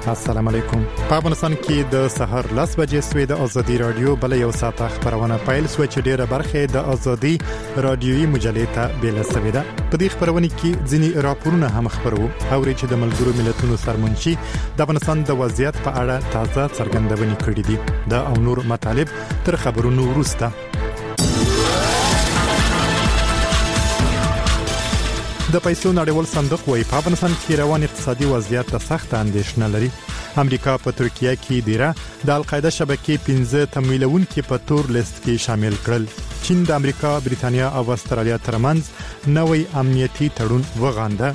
السلام علیکم. په افغانستان کې د سحر 10 بجې سوي د ازادي رادیو بل یو ساعت خبرونه پایل سو چې ډیره برخه د ازادي رادیوي مجلې ته بیل سوي ده. په دې خبرونه کې ځینی راپورونه هم خبرو او چې د ملګرو ملتونو سرمنشي د افغانستان د وضعیت په اړه تازه څرګندونې کړې دي. دا او نور مطالب تر خبرونو وروسته. د پیسو نړیوال صندوق وايي په افغانستان کې روان اقتصادي وضعیت ته سخت اندېښنه لري. امریکا په ترکیه کې دیره د القاعده شبکې 15 تمویلونکو په تور لیست کې شامل کړل. چین د امریکا، بریتانیا او استرالیا ترمنځ نوې امنیتي تړون وغانده.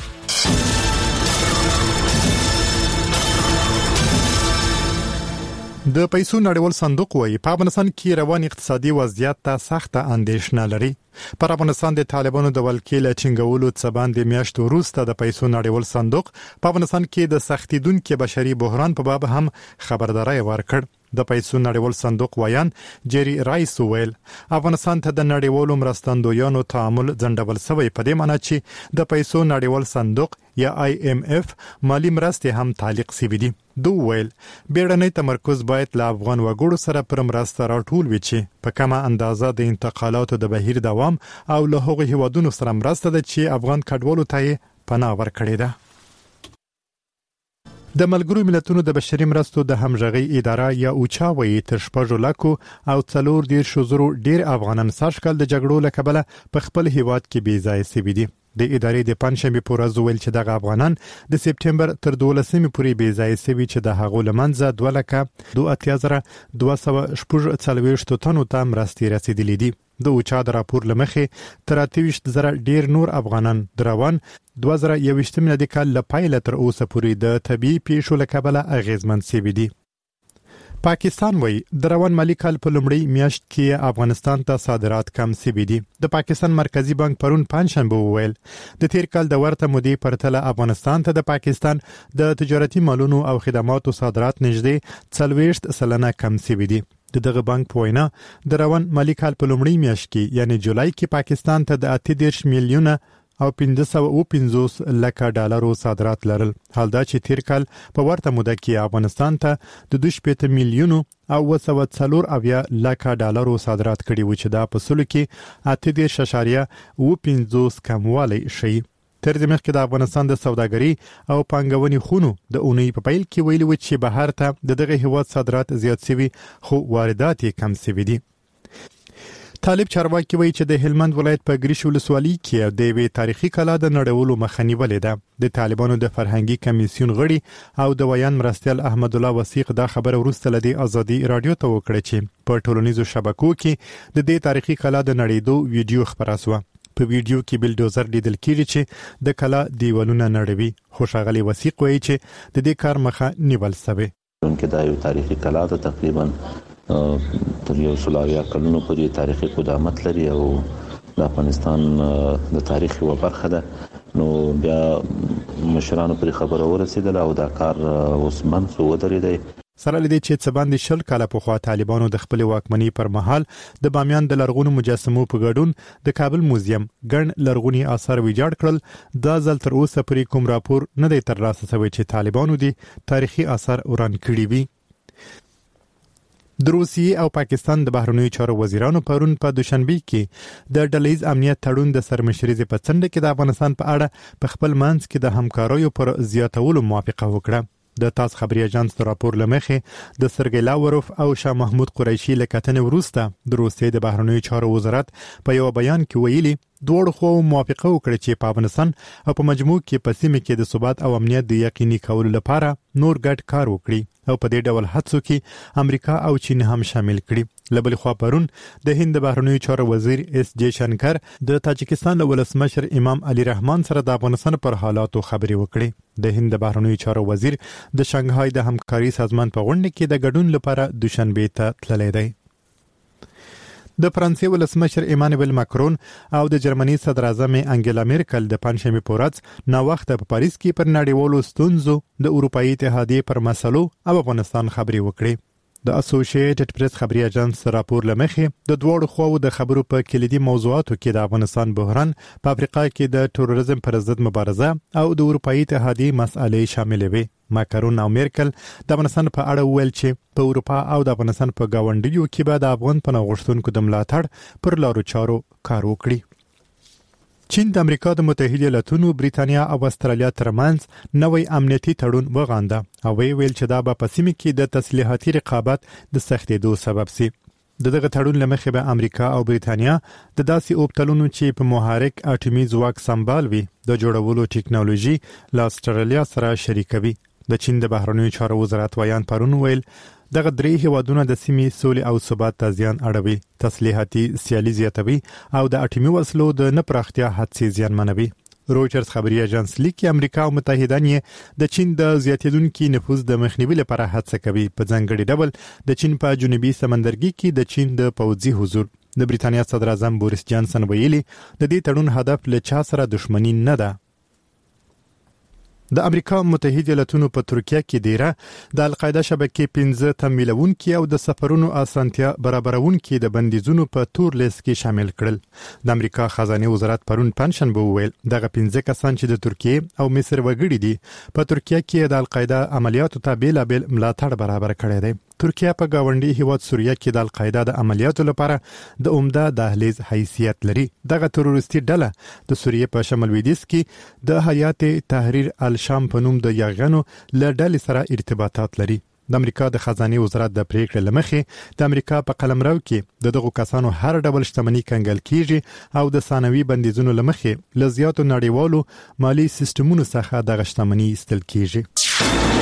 د پیسو نړیوال صندوق وايي په افغانستان کې روان اقتصادي وضعیت ته سخت اندېښنه لري. پر افغانستان د طالبانو د ولکې له چنګولو څخه باندې میاشت وروسته د پیسو نړیوال صندوق په افغانستان کې د سختیدونکو بشري بحران په باب هم خبرداري ورکړ. د پیسو نړیوال صندوق وایان جری رایس ویل افغانستان ته د نړیوالو مرستندویانو تعامل ځندول شوی په دې معنی چې د پیسو نړیوال صندوق یا IMF مالی مرستې هم تعلیق شوی دي. دوی ویل بیړنی تمرکز باید له افغان وګړو سره پر مرسته راټول وي چې په کومه اندازه د انتقالاتو د بهیر دوام او له هغو هیوادونو سره مرسته ده چې افغان کډوالو ته پناه ورکړي ده. د ملګرو ملتونو د بشري مرستو د همغږي اداره یا اوچا وایي تر 4 لکو او 4.0 ډیر افغانان ساشکل د جګړو له کبله په خپل هیواد کې بې ځای شوي دي. د ادارې د پنځمې په ورځ ویل چې دغه افغانان د سپټمبر تر 12مې پورې بې ځای شوي چې د هغو لمنځه 2,82,440 تنو ته مرستې رسیدلې دي. د اوچا د راپور لمخې تر 23,000 ډیر نور افغانان دروان 2021 میلادي کال له پایله تر اوسه پورې د طبي پیښو له کبله اغیزمن شوي دي. پاکستان وایي د روان مالی کال په لومړۍ میاشت کې افغانستان ته صادرات کم شوي دي. د پاکستان مرکزی بانک پرون پنځشنبه وویل د تیر کال د ورته مودې پرتله افغانستان ته د پاکستان د تجارتي مالونو او خدماتو صادرات نږدې 40% کم شوي دي. دغه بانک په وینا د روان مالی کال په لومړۍ میاشت کې یعنی جولای کې پاکستان ته د 38 میلیونه او 550 لک ډالرو صادرات لرل. حال دا چې تیر کال په ورته موده کې افغانستان ته د 2.5 میلیونه او 240 لک ډالرو صادرات کړي و چې دا په سلو کې 8.50 کموالی شي. تر دې مخکې د افغانستان د سوداګري او پانګونې خونو د اونۍ په پیل کې ویلي و چې بهر ته دغه هیواد صادرات زیات شوي خو واردات یې کم شوي دي. طالب چارواکي وایي چې د هلمند ولایت په ګریش ولسوالۍ کې د یوې تاریخي کلا د نړولو مخه نیولې ده. د طالبانو د فرهنګي کمیسیون غړي او د ویان مرستیال احمد الله وثیق دا خبر وروسته لدی ازادي رادیو ته وکړه چې په ټولنیزو شبکو کې د دې تاریخي کلا د نړیدو ویډیو خبره شوه. په ویډیو کې بلډوزر لیدل کیږي چې د کلا دیوالونه نړوي. خو ښاغلی وثیق وایي چې د دې کار مخه نیول شوی. چې دا یو تاریخي کلا ده تقریبا تر 100 کلونو پورې تاریخي قدامت لري او د افغانستان د تاریخ یوه برخه ده. نو بیا مشرانو پر خبره ورسېدله او دا کار اوس منځ ودرېدی. سره لدی چې څه باندې 10 کاله پخوا طالبانو د خپل واکمنۍ پر مهال د بامیان د لرغونو مجسمو په ګډون د کابل موزیم ګڼ لرغوني آثار ویجاړ کړل. دا ځل تر اوسه پورې کوم راپور نه دی ترلاسه شوی چې طالبانو دي تاریخي آثار وران کړي وي. د روسیې او پاکستان د بهرنیو چارو وزیرانو پرون په دوشنبه کې د ډلهیز امنیت تړون د سرمشرۍ په څنډه کې د افغانستان په اړه په خپل منځ کې د همکاریو پر زیاتولو موافقه وکړه. د تاس خبري اژانس راپور لمخې د سرګی لاوروف او شاه محمود قریشي لکتنې وروسته د روسیې د بهرنیو چارو وزارت په یو بیان کې ویلي دوړ خو موافقه وکړه چې په افغانستان او په مجموع کې په سیمه کې د ثبات او امنیت د یقیني کولو لپاره نور ګډ کار وکړي او په دې ډول هڅو کې امریکا او چین هم شامل کړي. لبل خو پرون د هند بهرنیو چارو وزیر اس جے شنکر د تاجکستان ولسمشر امام علي رحمان سره د افغانستان پر حالاتو خبري وکړي. د هند بهرنیو چارو وزیر د شنغهای د همکاري سازمان په غونډه کې د ګډون لپاره دوشنبه ته تللی دی. د فرانسې ولسمشر ایمانوئل ماکرون او د جرمني صدر اعظم انګیلا میرکل د پنځمې په ورځ نو وخت په پاریس کې پر نړیوالو ستونزو د اروپאי اتحادیې پر مسلو او افغانستان خبري وکړي. د اسوسییټډ پریس خبري اژانس راپور لمخې د دوړو خواو د خبرو په کلیدي موضوعاتو کې د افغانستان بحران، په افریقا کې د تروریزم پر ضد مبارزه او د اروپאי اتحادیې مسالې شامل وي. ماکرون او میرکل د افغانستان په اړه ویل چې په اروپا او د افغانستان په گاونډیو کې به د افغان پناه غوښتونکو د ملاتړ پر لارو چارو کار وکړي. چین د امریکا د متحده ایالاتونو، بریتانیا او استرالیا ترمنځ نوې امنیتي تړون وغانده او ویل چې دا به په سیمه کې د تسلیحاتي رقابت د سختېدو سبب شي. دغه تړون لمخې به امریکا او بریتانیا د داسې اوبتلونو چې په محرک اټومي ځواک سمبال وي د جوړولو ټیکنالوژي له استرالیا سره شریکوي. د چین د بهرنیو چارو وزارت ویان پرون ویل دغه درې هیوادونه د سیمې سولې او ثبات ته زیان اړوي، تسلیحاتي سیالي زیاتوي او د اټومي وسلو د نه پراختیا هڅې زیانمنوي. رويټرز خبري اژانس لیکي امریکا او متحدان یې د چین د زیاتېدونکو نفوذ د مخنیوي لپاره هڅه کوي. په ځانګړي ډول د چین په جنوبي سمندرګي کې د چین د پوځي حضور. د بریتانیا صدر اعظم بوریس جانسن ویلي د دې تړون هدف له چا سره دښمنی نه ده. د امریکا متحده ایالاتونو په ترکیه کې دیره د القاعده شبکې 15 تمویلونکي او د سفرونو اسانتیا برابرونکي د بندیزونو په تور لیست کې شامل کړل. د امریکا خزانه وزارت پرون پنځشنبه وویل دغه 15 کسان چې د ترکیه او مصر وګړي دي په ترکیه کې د القاعده عملیاتو ته بیلابل ملاتړ برابر کړی دی. ترکیه په گاونډي هیواد سوریه کې د القاعده د عملیاتو لپاره د عمده دهلیز حیثیت لري. دغه تروریستي ډله د سوریه په شمال لویدیځ کې د حیات تحریر الشام په نوم د یاغانو له ډلې سره ارتباطات لري. د امریکا د خزانه وزارت د پریکړې لمخې د امریکا په قلمرو کې دغه کسانو هر ډول شتمنۍ کنګل کیږي او د ثانوي بندیزونو لمخې له زیاتو نړیوالو مالی سیستمونو څخه د شتمنۍ استل کیږي.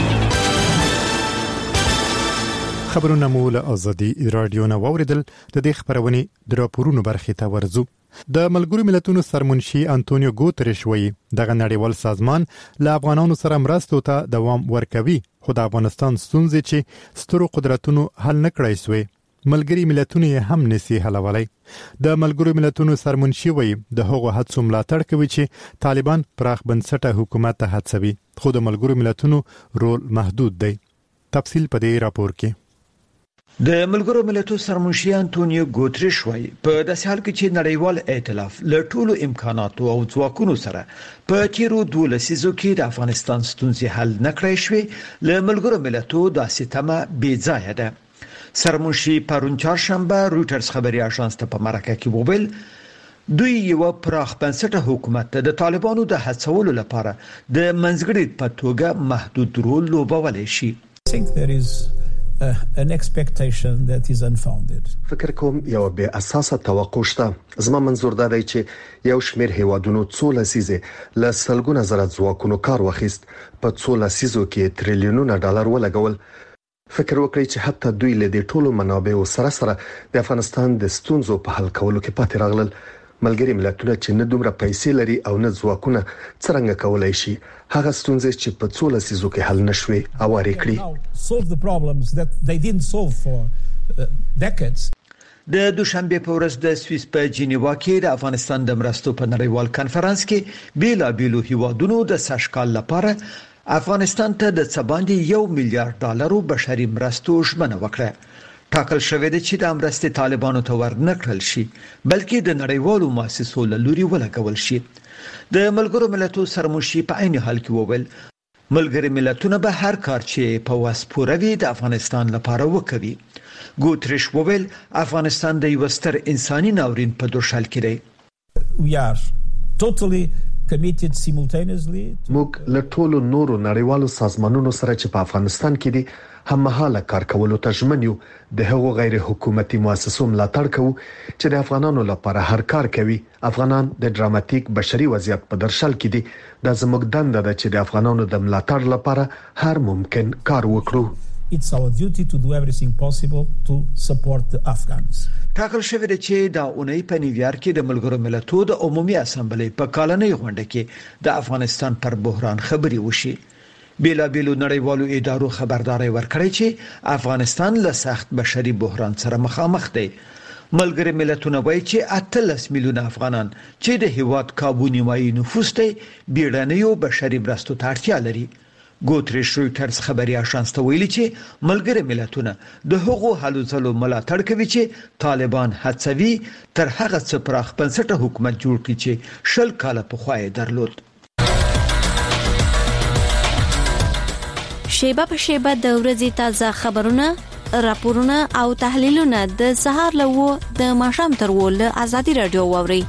خبرونه مو له ازادي رادیو نه واوریدل. د دې خبرونه د راپورونو برخې ته ورزو. د ملګرو ملتونو سرمنشي انټونیو ګوتریش وایي دغه نړیوال سازمان له افغانانو سره مرستو ته دوام ورکوي، خو د افغانستان ستونزې چې سترو قدرتونو حل نکړای سوی ملګری ملتونو یې هم نسی حلولای. د ملګرو ملتونو سرمنشي وایي د هغو هڅو ملاتړ کوي چې طالبان پراخ بنسټه حکومت ته هڅوي، خو د ملګرو ملتونو رول محدود دی. تفصیل په دې راپور کې. د ملګرو ملتونو سرمنشي انټونیو ګوتریش وايي په داسې حال کې چې نړیوال ائتلاف له ټولو امکاناتو او ځواکونو سره په تیرو 12 لسیزو کې د افغانستان ستونزې حل نکړای شوې، له ملګرو ملتونو داسې تمه بې ځایه ده. سرمنشي پرون چهارشنبه رويټرز خبري اژانس ته په مرکه کې وویل دوی یو پراخ بنسټه حکومت د طالبانو د هڅولو لپاره د منځګړي په توګه محدود رول لوبولی شي. an expectation that is unfounded. فکر کوم یو به اساسه توقع شته. زما منظور دا دی چې یو شمېر هیوادونو څو لسیزه ل سلګونه زره ځواکونو کار وخیست، په څو لسیزو کې تریلیونونه ډالر ولګول. فکر وکړئ چې حتی دوی له دې ټولو منابعو سره سره د افغانستان د ستونزو په حل کولو کې پاتې راغلل. ملګری ملتونه چې نه دومره پیسې لري او نه ځواکونه څنګه کولای شي هغه ستونزې چې په څو لسیزو کې حل نشوي اوارې کړي. د دوشنبه په ورځ د سویس په جنیوا کې د افغانستان د مرستو په نړیوال کانفرنس کې بیلابیلو هیوادونو د سشکال لپاره افغانستان ته د څه باندې 1 میلیارډ ډالرو بشري مرستو ژمنه وکړه. ټاکل شوې ده چې د مرستې طالبانو ته ورنکړل شي، بلکې د نړیوالو مؤسسو له لوري ولګول شي. د ملګرو ملتونو سرمنشي په عین حال کې وویل ملګری ملتونه به هر کار چې په واس پوروي د افغانستان لپاره وکوي. ګوتریش وویل افغانستان د یو ستر انساني ناورین په دوشال کې دی. We are totally committed simultaneously. موږ له ټولو نورو نړیوالو سازمانونو سره چې په افغانستان کې دي هممهاله کار کولو ته ژمن یو. د هغو غیر حکومتي مؤسسو ملاتړ کوو چې د افغانانو لپاره هر کار کوي. افغانان د ډراماتیک بشري وضعیت په درشل کې دي. دا زموږ دنده ده چې د افغانانو د ملاتړ لپاره هر ممکن کار وکړو. It's our duty to do everything possible to support the Afghans. ټاکل شوی دی چې دا اونۍ په نیویارک کې د ملګرو ملتونو د عمومي اسامبلې په کالنۍ غونډه کې د افغانستان پر بحران خبري وشي. بیلابیلو نړیوالو ادارو خبرداري ورکړی چې افغانستان له سخت بشري بحران سره مخامخ دی. ملګری ملتونه وایي چې 18 میلیونه افغانان چې د هیواد کابو نیمایي نفوس دی بیړنیو بشري مرستو ته اړتیا لري. ګوتریش رويټرز خبري اژانس ته ویلي چې ملګری ملتونه د هغو هلو ځلو ملاتړ کوي چې طالبان هڅوي تر هغه څه پراخ بنسټه حکومت جوړ کړي چې 10 کاله پخوای درلود. شیبه په شیبه د ورځې تازه خبرونه، راپورونه او تحلیلونه د سهار له د ماښام تر ول ازادي رادیو ووري.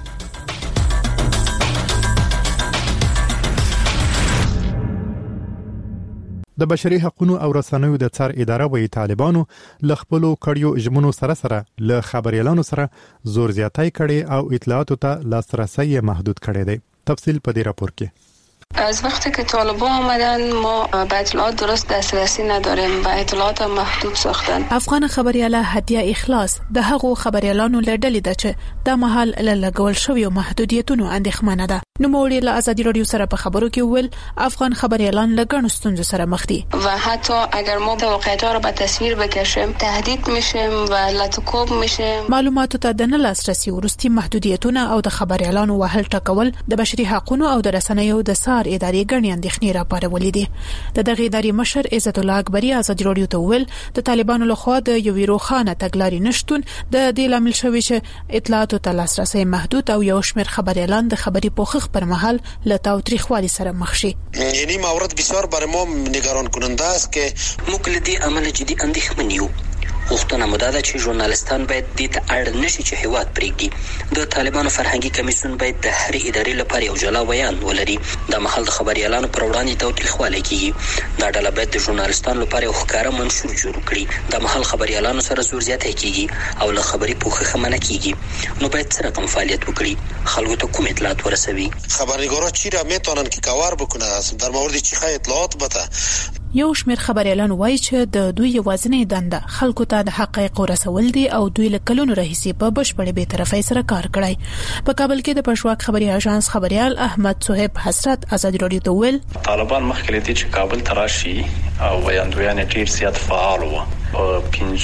د بشري حقوقو او رسنیو د څار اداره وی طالبانو ل خپل کړیو ژمنو سره ل خبريالانو سره زور زیاتای کړي او اطلاعاتو ته لاسرسي محدود کړي دي. تفصیل په دې راپور کې. از وقتی که طالبان آمدن ما به اطلاعات درست دسترسی نداریم و اطلاعات محدود ساختن. افغان خبرياله هدیه اخلاص د هغو خبريالانو لړډلې ده چې د محل لګول شوی محدودیتونو اندېښمنه ده. نو موري له ازادي رادیو سره په خبرو کې ول افغان خبريالان لګڼو ستونزو سره مخ دي و حتی اگر ما واقعیت را به تصویر بکشیم تهدید میشیم و لاتوکوب میشیم. معلوماتو ته د نه لاسرسي ورستي محدودیتونه او د خبريالانو وهل ټکول د بشري حقوقو او د رسنیو د سار ادارې ګڼې اندېښنې راپارولې دي. د دغه ادارې مشر عزت الله اکبري ازادي رادیو ته ویل د طالبانو لخوا د یو روخانه تګلارې نشټون د دې لامل شوی چې اطلاعاتو ته لاسرسي محدود او یو شمېر خبريالان د خبري پوښښ پر مهال له تاوتریخوالي سره مخ شي. یعنی مورد بسیار برای ما نگران کننده است که مقلدی عمل جدی اندېښمن یو. وختونه مدده چې ژورنالستان باید دې ته اړ نشي چې هیواد پرېږدي. د طالبانو فرهنګي کمیسیون باید د هر ادارې لپاره یو جلا بیان ولري. د محل د خبريالانو پر وړاندې تاوتریخوالی کیږي. دا ډله باید د ژورنالستانو لپاره یو ښکاره منشور جوړ کړي. د محل خبريالانو سره زور زیاتی کیږي او له خبري پوښښ منع کیږي. نو باید څه رقم فعالیت وکړي؟ خلکو ته کوم اطلاعات ورسوي؟ خبرنگارا چی را میتونن که کاور بکنه در مورد چی اطلاعات بده؟ یو شمېر خبريالان وایي چې د دوی یوازینی دنده خلکو ته د حقایقو رسول دي او دوی له کلونو راهیسې په بشپړې بې طرفۍ سره کار کړی. په کابل کې د پښواک خبري اژانس خبريال احمد صہیب حسرت ازادي رادیو ته ویل طالبان مخکې دي چې کابل تراشي او ویاندویان ډیر زیات فعال وو. په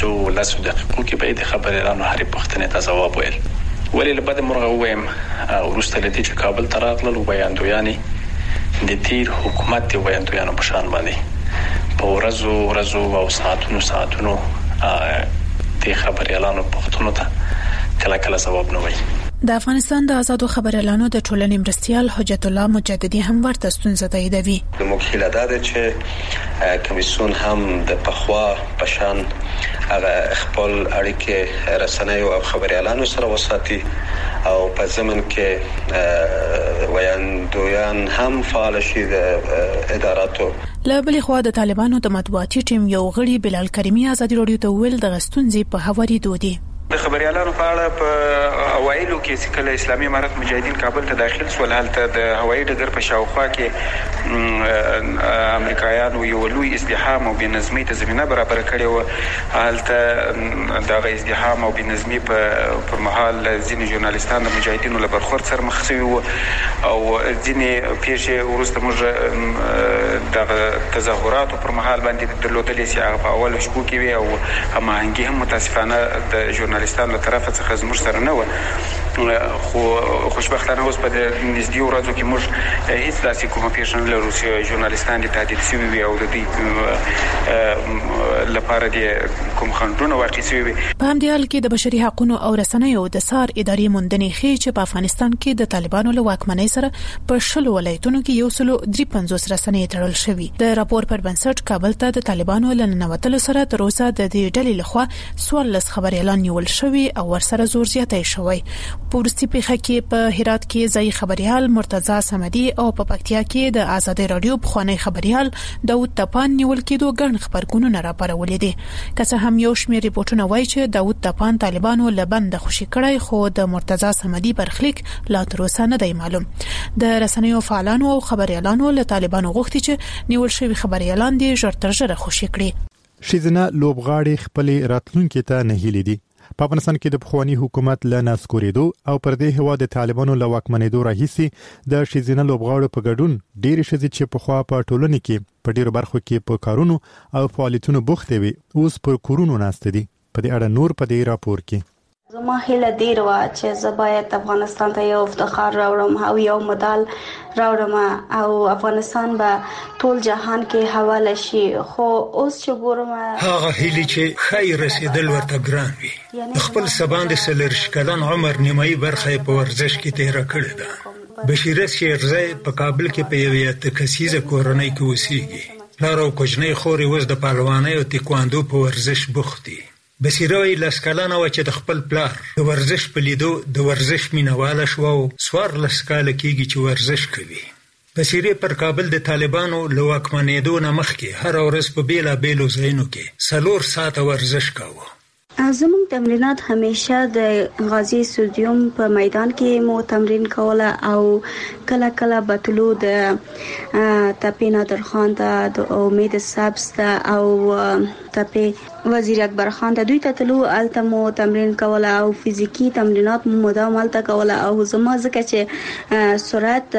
15 دقیقو کې به د خبريالانو هرې پوښتنې ته ځواب ویل. ولې له بده مرغه وایم وروسته لدی چې کابل تراغلل ویاندویان د تیر حکومت د ویاندویانو په شان باندې په ورځو او ساعتونو د خبريالانو پوښتنو ته کله ځواب نه وایي. د افغانستان د آزادو خبريالانو د ټولنې مرستيال حجت الله مجددي هم ورته ستونزه تاییدوي. د مخیله ده چې کمیسیون هم د پخوا پشان هغه خپل اړیکې رسنیو او خبريالانو سره وساتي او په زمن کې ویاندویان هم فعال شي د اداراتو. له بلې خوا د طالبانو د مطبوعاتي ټیم یو غړي بلال کریمي ازادي رادیو ته ویل د غستونځي په هواري دودي. د خبريالانو په اړه په اوایلو کې چې کله اسلامي امارت مجاهدین کابل ته داخل شول هلته د هوایي ډګر په شاوخوا کې امریکایانو یو لوی ازدحام او بنظمي ته زمينه برابر کړې و. هلته دغه ازدحام او بنظمي په محل ځینې ژورنالستان د مجاهدینو له برخورد سره مخ شوي وو او ځینې پیښې وروسته موږ دغه تظاهراتو پر محل باندې درلودلې چې هغه په اول شپو کې وي او هماهنګي هم متاسفانه د ژورنالستانو له طرفه څخه زموږ سره نه و. خو خوشبختانه اوس په نږدې ورځو کې موږ هیڅ داسې کومه پیښه نه لرو چې ژورنالستان دې تهدید شوي وي او د دې لپاره دې کوم خنډونه واقع شوي وي. په همدې حال کې د بشري حقوقو او رسنیو د سار ادارې موندنې ښیي چې په افغانستان کې د طالبانو له واکمنۍ سره په 10 ولایتونو کې 153 رسنۍ تړل شوي. د راپور پر بنسټ کابل ته د طالبانو له ننوتلو سره تر اوسه د دې ډلې لخوا 14 خبريالان نیول شوي او ورسره زور زیاتی شوی. په ورستي پیښه کې په هرات کې ځای خبريال مرتضی سمدي او په پکتیا کې د آزادي رادیو بخوانی خبريال داوود تپان نیول کېدو ګڼ خبرګونونه راپارولې دي. که څه هم یو شمېر ریپورتونه وایي چې داوود تپان طالبانو لبند خوشي کړی خو د مرتضی سمدي برخلیک لا تر اوسه نه دی معلوم. د رسنیو فعالانو او خبريالانو له طالبانو غوښتي چې نیول شوی خبريالان دي ژر تر ژره خوشي کړي. شیزنه لوبغاړي خپل راتلونکي ته نه هیلي دي. په افغانستان کې د پخوانی حکومت له ناسکورېدو او پر دې هوا د طالبانو له واکمنېدو راهیسي د شیزنه لوبغاړو په ګډون ډېر شذې چې په خوا په ټولنه کې په ډېر برخو کې په کارونو او فعالیتونو بوخت وي اوس پر کورونو ناست دي. په دې اړه نور په دې راپور کې زما هیله ډیر و چې زه باید افغانستان ته یو افتخار راوړم او یو مډال راوړم او افغانستان به ټول جهان کې حواله شي. خو اوس چې ګورم هغه هیله چې خیر رسیدل ورته ګران وي. خپل سباند سلرش کلن عمر نیمایي برخه په ورزش کې تیر کړی ده. بشیره شیرزی په کابل کې په یوه تکسیزه کورنۍ کې اوسېږي. پلار او کوچنۍ خوري وز د پهلوانۍ او تکواندو په ورزش بوخت دي. بصیره لسکلانه و چې د خپل پلار د ورزش په لیدو د ورزش مینواله شو او سوار لسکاله کېږي چې ورزش کوي. بصیره پر کابل د طالبانو له واکمنېدو نه مخکې هر ورځ په بیلابیلو ځایونو کې 4 ساعته ورزش کاوه. زموږ تمرینات همیشه د غازی سټډیوم په میدان کې مو تمرین کوله او کله کله بتلو د تپې نادر خان ته د امید سبز ته او تپې وزیر اکبر خان ته دوی ته تلو الته مو تمرین کوله او فزیکی تمرینات مو مدام الته کوله او زما ځکه چې سرعت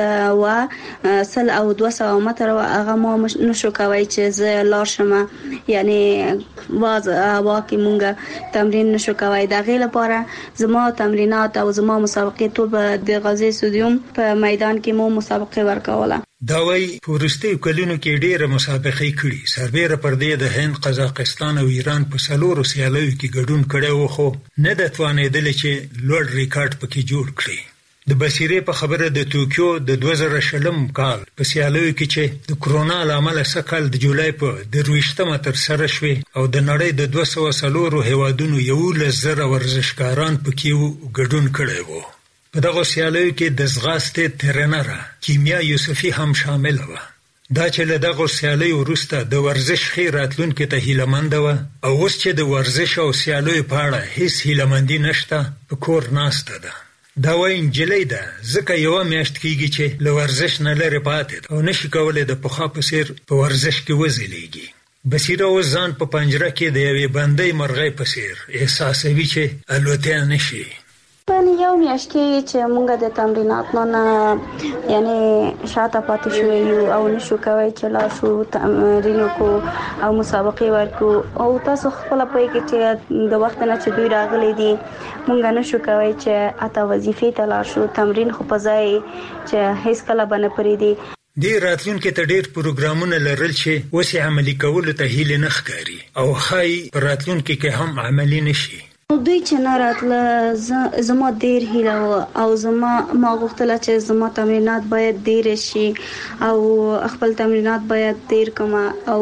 و 100 او 200 متر هغه مو نشو کوي چې زه لاړ شم یعنی واز واکه مونږه تمرین نشو کوي. د غیله لپاره زما تمرینات او زما مسابقې ټول د غازی سټډیوم په میدان کې مو مسابقې ورکوله. دا وی پورستي کلونو کې ډېره مسابقې کړي. سربېره پر دې د هند، قزاقستان او ایران په 4 سیالیو کې ګډون کړي وو خو نه د توانېدل چې لوړ ریکارډ پکې جوړ کړي. د بصیرې په خبره د توکیو د 2020 کال په سیالیو کې چې د کرونا لامل سکل د جولای په 23 تر سره شوه او د نړۍ د 204 هیوادونو 11,000 ورزشکاران پکې ګډون کړي وو. په دغه سیالیو کې د زغاستې ترنر کیمیا یوسفی هم شامل و. دا چې له دغه سیالیو وروسته د ورزش خیر راتلونکو ته هیلهمند و او اوس چې د ورزش او سیالیو په اړه هیڅ هیلهمندي نشته په کور ناسته ده. دا وایي انجلۍ ده ځکه یو میاشت کېږي چې له ورزش نه لرې پاتې او نشي کولی د پخوا په څیر په ورزش کې وځلیږي. بصیره اوس ځان په پنجره کې د یوې بندۍ مرغۍ په څیر احساسوي چې الوتی نشي. یو میاشت کې چې مونږ د تمریناتو نه یعنی شاته پاتې شو یو او نشو کوي چې لا شو تمرینو کو او مسابقې ورکو او تاسو خپل پوي کې چې د وخت نه چې دوی راغلي دي مونږ نشو کوي چې اته وظیفې ته لا شو تمرین خو په ځای چې هیڅ کله بنه پرې دي. د راتلونکو ته ډېر پروګرامونه لرل چې اوس عملي کول ته هیله نه ښکاري او خای پر راتلونکو کې هم عملي نشي. دوی چې نه راتله زما ډیر هیله او زما ما غوښتل چې زما تمرینات باید ډیر شي او خپل تمرینات باید ډیر کوم او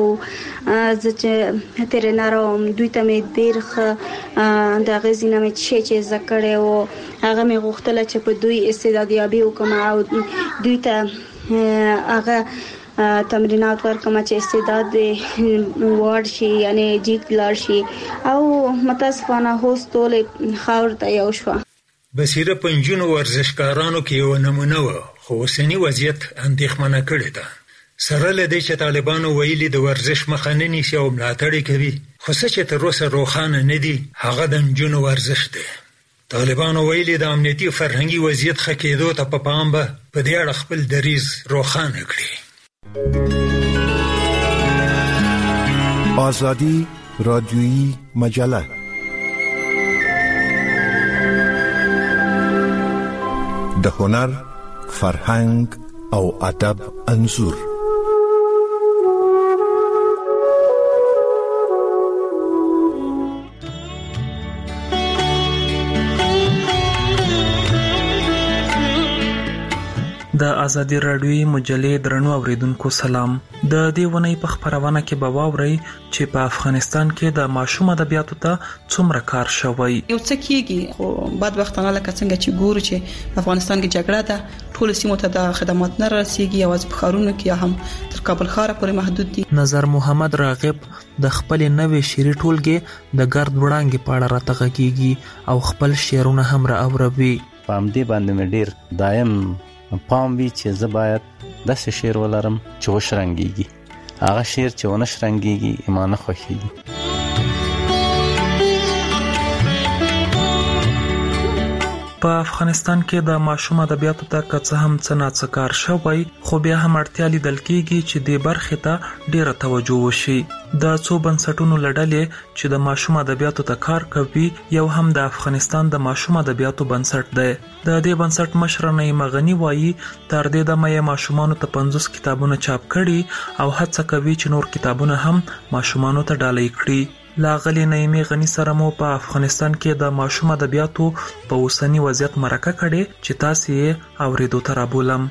زه چې ترنر او دوی ته مې ډیر د غزینه مې چې ذکر او هغه مې غوښتل چې په دوی استعدادیابي وکم او دوی ته هغه تمرینات ورکوم چې استعداد وړ شي یعنی جیت لار شي او متاسفانه هوستول خاور ته یو شو. بصیره پنځونو ورزشکارانو کې یو نمونه و خو اوسنی وضعیت اندېښمنه کړې ده. سره له دې چې طالبانو ویلي د ورزش مخه نه نیسي او ملاتړ کوي خو څه چې تر اوسه روښانه نه دي هغه د نجونو ورزش دی. طالبانو ویلي د امنیتي فرهنګي وضعیت ښه کېدو ته په پام به په دې اړه خپل دریځ روښانه کړي. آزادی رادیویی مجله د هنر، فرهنګ او ادب انځور. د ازادي رادیوي مجلې درنو اوریدونکو سلام. د دې ونې په خبرونه کې به واورئ چې په افغانستان کې د ماشوم ادبیاتو ته څومره کار شوی. یو څه کېږي خو بعد وختونه لکه څنګه چې ګورو چې په افغانستان کې جګړه ده ټول سیمو ته د خدمات نه رسیږي او په ښارونو کې هم تر کابل ښار پورې محدود دي. نظر محمد راغب د خپل نوې شعري ټولګې د ګرد وړانګې په اړه راته غږیږي او خپل شعرونه هم را اوروي. په همدې باندې مې ډېر دایم پام وی چې زه باید داسې شعر ولرم چې وشرنګېږي. هغه شعر چې ونه شرنګېږي ما نه خوښېږي. په افغانستان کې د ماشوم ادبیاتو ته که هم څه ناڅه کار شوی، خو بیا هم اړتیا لیدل کېږي چې د برخې ته ډیره توجه وشي. د څو بنسټونو لړلې چې د ماشوم ادبیاتو ته کار کوي، یو هم د افغانستان د ماشوم ادبیاتو بنسټ دی. د دې بنسټ مشر نعیم غنی وایي تر دې دمه یې ماشومانو ته 50 کتابونه چاپ کړي او هڅه کوي چې نور کتابونه هم ماشومانو ته ډالۍ کړي. لاغلی نعیم غنی سره مو په افغانستان کې د ماشوم ادبیاتو په اوسنی وضعیت مرکه کړي چې تاسو یې اوریدو ته رابولم.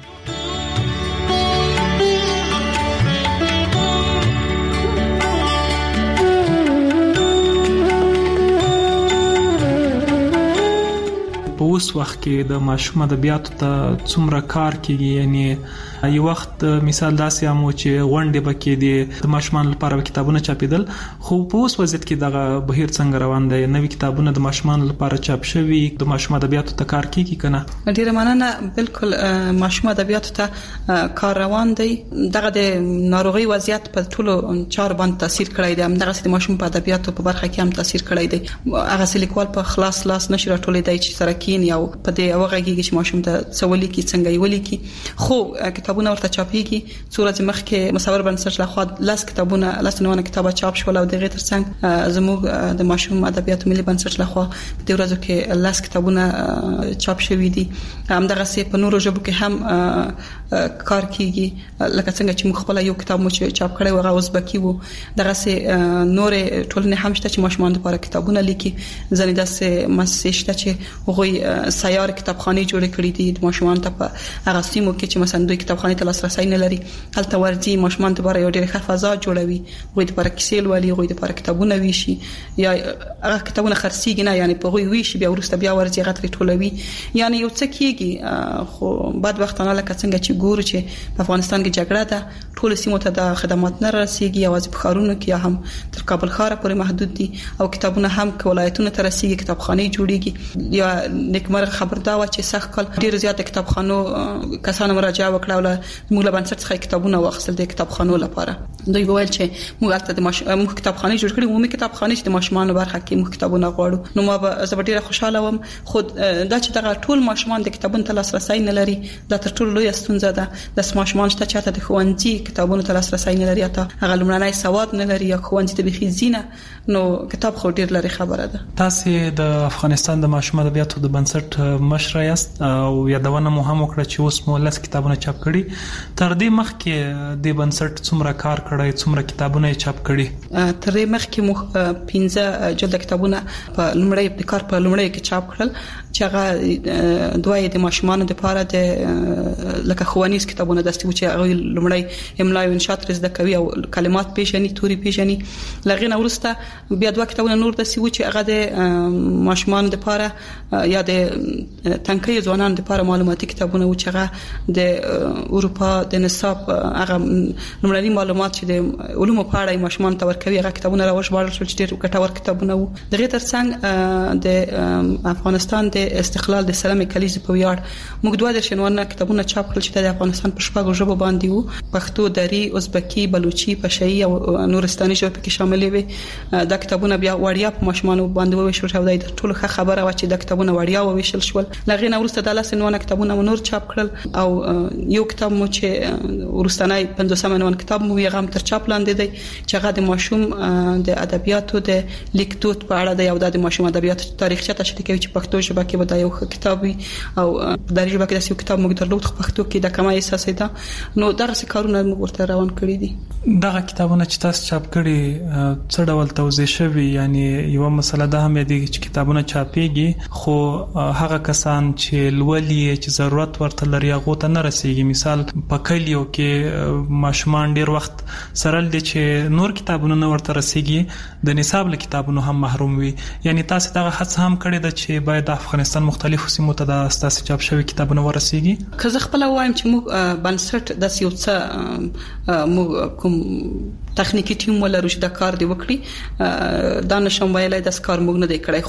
په اوس وخت کې د ماشوم ادبیاتو ته څومره کار کیږي؟ یعنی یو وخت مثال داسې هم چې غونډې بکې د ماشومان لپاره کتابونه چاپیدل، خو په اوس وضعیت کې دغه بهیر څنګه روان دی؟ نوې کتابونه د ماشومان لپاره چاپ شوي، د ماشوم ادبیاتو ته کار کیږي کنه؟ ډیره مننه. بالکل ماشوم ادبیاتو ته کار روان دی. دغه د ناروغي وضعیت په ټولو چارو باندې تاثیر کړی دی. دغه د ماشوم په ادبیاتو په برخه کې هم تاثیر کړی دی. هغه لیکوال په خلاص لاس نشي راټولې دی چې سره یا په دې اوغهږي چې ماشوم ته څولي کی څنګه یولي کی، خو کتابونه ورته چاپيږي. صورت مخکې مصور بنسټ لخوا لاس کتابونه لاسنونه کتابه چاپ شول او دغه ترڅنګ زموږ د ماشوم ادبیات ملي بنسټ لخوا د ورځو کې لاس کتابونه چاپ شوي دي. همدغه سه په نورو ژبو کې هم کار کیږي. لکه څنګه چې مخ په یو کتاب مو چاپ کړی و هغه ازبکی وو، دغه سه نور ټولنه هم شته چې ماشومان لپاره کتابونه لیکي. ځنې داسې مسشته چې غوي سیار کتابخانه جوړ کړې دي د ماشومان ته په هغه سیمو کې چې مثلا دوی کتابخانه ته لاسرسي نه لري، هلته ورځي ماشومان ته لپاره یو ډېر ښه فضا جوړوي. غوي د لپاره کیسې ولي، غوي د لپاره کتابونه ویشي یا هغه کتابونه خرڅيږي نه، یعنی په غوي ویشي بیا ورسته بیا ورځي هغه ترې ټولوي. یعنی یو څه کېږي. خو بعد وخت نه لکه څنګه چې ګورو چې په افغانستان کې جګړه ده، ټول سیمو ته د خدمات نه رسیږي، یوازې په ښارونو کې هم تر کابل ښار پورې محدود دي او کتابونه هم ولایتونو ته رسیږي، کتابخانه جوړیږي. یا نیکمرغه خبر دا و چې سخت کال ډیر زیات کتابخانو کسانو مراجعه وکړه او موږ له بنسټ څخه کتابونه واخیستل د کتابخانو لپاره. دوی وویل چې موږ البته د موږ کتابخانه جوړ کړې، عمومي کتابخانه چې د ماشومان برخه کې موږ کتابونه غواړو. نو ما زه ډیره خوشاله وم. خو دا چې دغه ټول ماشومان د کتابونو ته لاسرسي نه لري، دا تر ټولو لوی ستونزه ده. د ماشومان چې چاته د ښوونځي کتابونو ته لاسرسي نه لري، ته هغه لمړنۍ سواد نه لري یا ښوونځي ته بخي زینه، نو کتاب خو ډیر لري خبره ده. تاسو د افغانستان د ماشوم ادبیاتو د بنسټ مشر یاست او یادونه مو هم وکړه چې اوس مو لس کتابونه چاپ کړي. تر دې مخکې د بنسټ څومره کار کړی، څومره کتابونه چاپ کړي؟ تر دې مخکې مو 15 جلد کتابونه په لومړی د کار په لومړی کې چاپ کړل چې هغه دوی د ماشومان لپاره د لکه ښوونیز کتابونه دستي و چې هغه لومړی املا او انشاء زده کوي او کلمات پیژني، توري پیژني. لغینه ورسته بیا دوه کتابونه نور دستي و چې هغه د ماشومان لپاره یا د تنکي ځوانانو لپاره معلوماتي کتابونه و چې هغه د اروپا د نصاب هغه لومړني معلومات چې د علومو په اړه ماشومان ته ورکوي، هغه کتابونه راوښبارل شول چې ډېر ګټور کتابونه وو. دغه ترڅنګ د افغانستان د استقلال د سلام کلیزې په ویاړ موږ دوه د شنوانه کتابونه چاپ کړل چې د افغانستان په شپږو ژبو باندې وو، پښتو، دری، ازبکی، بلوچي، پشاهي او نورستاني ژبې کې شاملې وي. دا کتابونه بیا وړیا په ماشومان باندې وویشل شو. دا ټول ښه خبره و چې دا کتابونه وړیا وویشل شول. لغینه ورسته د لاسنوانه کتابونه نور چاپ کړل او یو کتاب مو چې ورستنای 50 کتاب مو یې غم تر چاپ لاندې دی چې هغه د ماشوم د ادبیاتو د لیکدود په اړه د یو د ماشوم ادبیاتو تاریخچه تشریح کوي چې پښتو ژبه کې به دا یو کتاب وي او د ژبه کې یو کتاب موږ درلود خو پښتو کې د کمای احساس ده. نو دغه څه کارونه موږ ورته روان کړی دي. دغه کتابونه چې تاسو چاپ کړي څه ډول توضیح شوی؟ یعنی یو مسله ده هم دی چې کتابونه چاپېږي خو هغه کسان چې لولي چې ضرورت ورته لري هغه ته نه رسیږي. مثال په کلیو کې ماشومان ډیر وخت سره دي چې نور کتابونه نه ورته رسیږي، د نصاب له کتابونو هم محروم وي. یعنی تاسو دغه هڅه هم کړې ده چې باید د افغانستان مختلفو سیمو ته د تاسو چاپ شوی کتابونه ورسیږي؟ که زه خپل وایم چې موږ بنسټ د یو څه موږ کوم تخنیکی ټیم ولرو چې دا کار دی وکړي، دا نشم ویلای د کار موږ نه دی کړی.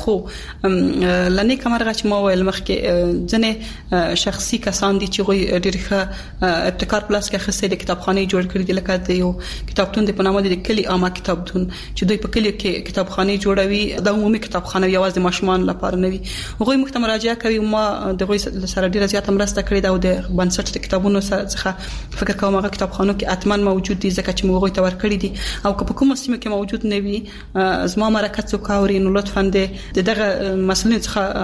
خو لنی کمرغه چې ما ویل مخکې ځنه شخصي کسان دي چې غوي ډېر ښه ابتکار پلاس کې اخیسته د کتابخانه جوړ کړی د لکه د یو کتابتون د پنامه د کلی عامه کتابتون چې دوی په کلی کې کتابخانه جوړوي د عمومي کتابخانه یوازې ماشومان لپاره نه وي هغه مخته مراجعه کوي ما د غوي سره ډیره زیاته مرسته کړې ده او د بنسټ د کتابونو څخه فکر کوم هغه کتابخانو کې اتمن موجود دي ځکه چې موږ ته ورکړي دي او که په کومه سیمه کې موجود نه وي زما مرکز وکاوري نو لطفا دغه مسلې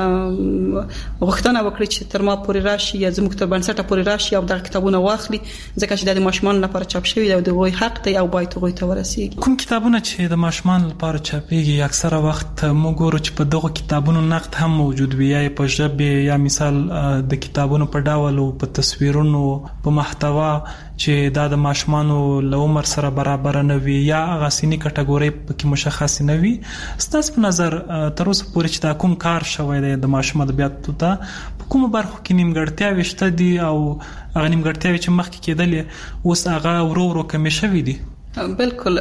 څخه غوښتنه وکړي چې تر ما پورې راشي یا زموږ تر بنسټه پورې راشي او دغه کتابونه واخلي ځکه چې د ماشومان لپاره چاپ شوی دی او د غوي حق دی او باید غوي ته ورسیږي کوم کتابونه چې د ماشومان لپاره چاپېږي اکثره وخت موږ ګورو چې په دغه کتابونو نقد هم موجود وي یا په ژبه یا مثال د کتابونو په ډول او په تصویرونو په محتوا چې د ماشومانو له عمر سره برابر نه وي یا هغه سنی کټګوري پکې مشخص نه وي ستاسو په نظر تر اوسه پورې چې دا کوم کار شوی دی د ماشوم ادبیاتو ته په کومه برخه کې نیمګړتیاوې شته دي او هغه نیمګړتیاوې چې مخکې کېدلې اوس هغه ورو ورو کمې شوې دي بالکل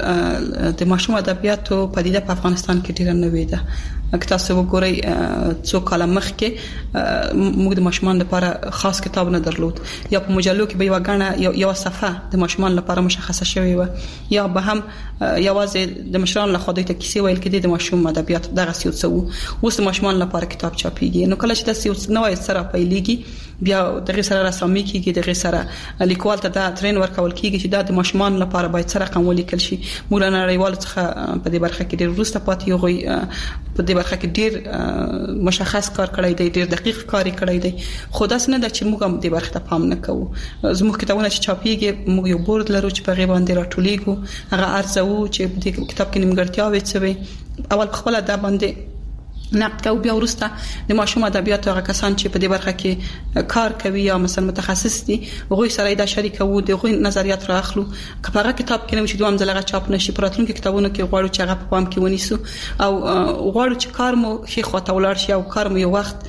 د ماشوم ادبیاتو پدیده په افغانستان کې ډیره نوې ده که تاسو وګورئ څو کاله مخکې موږ د ماشومان لپاره خاص کتاب نه درلود یا په مجلو کې به یو غاڼه یو صفحه د ماشومان لپاره مشخصه شوې و یا به هم یوازې د مشرانو لخوا د کیسې ویل کېدې د ماشوم ادبیات دغه څه اوس د ماشومان لپاره کتاب چاپېږي نو کله چې د یو نوې سره پیلېږي بیا دغه سره رسامي کېږي دغه سره لیکوال ته دا ترين ورکول کېږي چې د ماشومان لپاره باید سره کوم لیکل شي مولانا نړیوال څخه په دې برخه کې ډېر وروسته پاتې یو په دې برخه کې ډېر مشخص کار کړی دی ډېر دقیق کار کړی دی خو دا څنګه د چې موږ هم دې برخه ته پام نه کوو زموږ کتابونه چې چاپېږي موږ یو بورډ لرو چې په غیبه باندې راټولېږو هغه ارزو چې په کتاب کې نیمګړتیاوې څه وي اول خپل د باندې نقد کوي بیا ورسته د ماشوم ادبیات هغه کسان چې په دې برخه کې کار کوي یا مثلا متخصص دي هغه سره دا شریکو د غوي نظریات راخلو کپاره کتاب کې نو چې دوام ځلغه چاپ نشي پراتلونکو کتابونو کې غواړو چې هغه په پام کې ونیسو او غواړو چې کار مو خې خواته ولاړ شي او کار مو یو وخت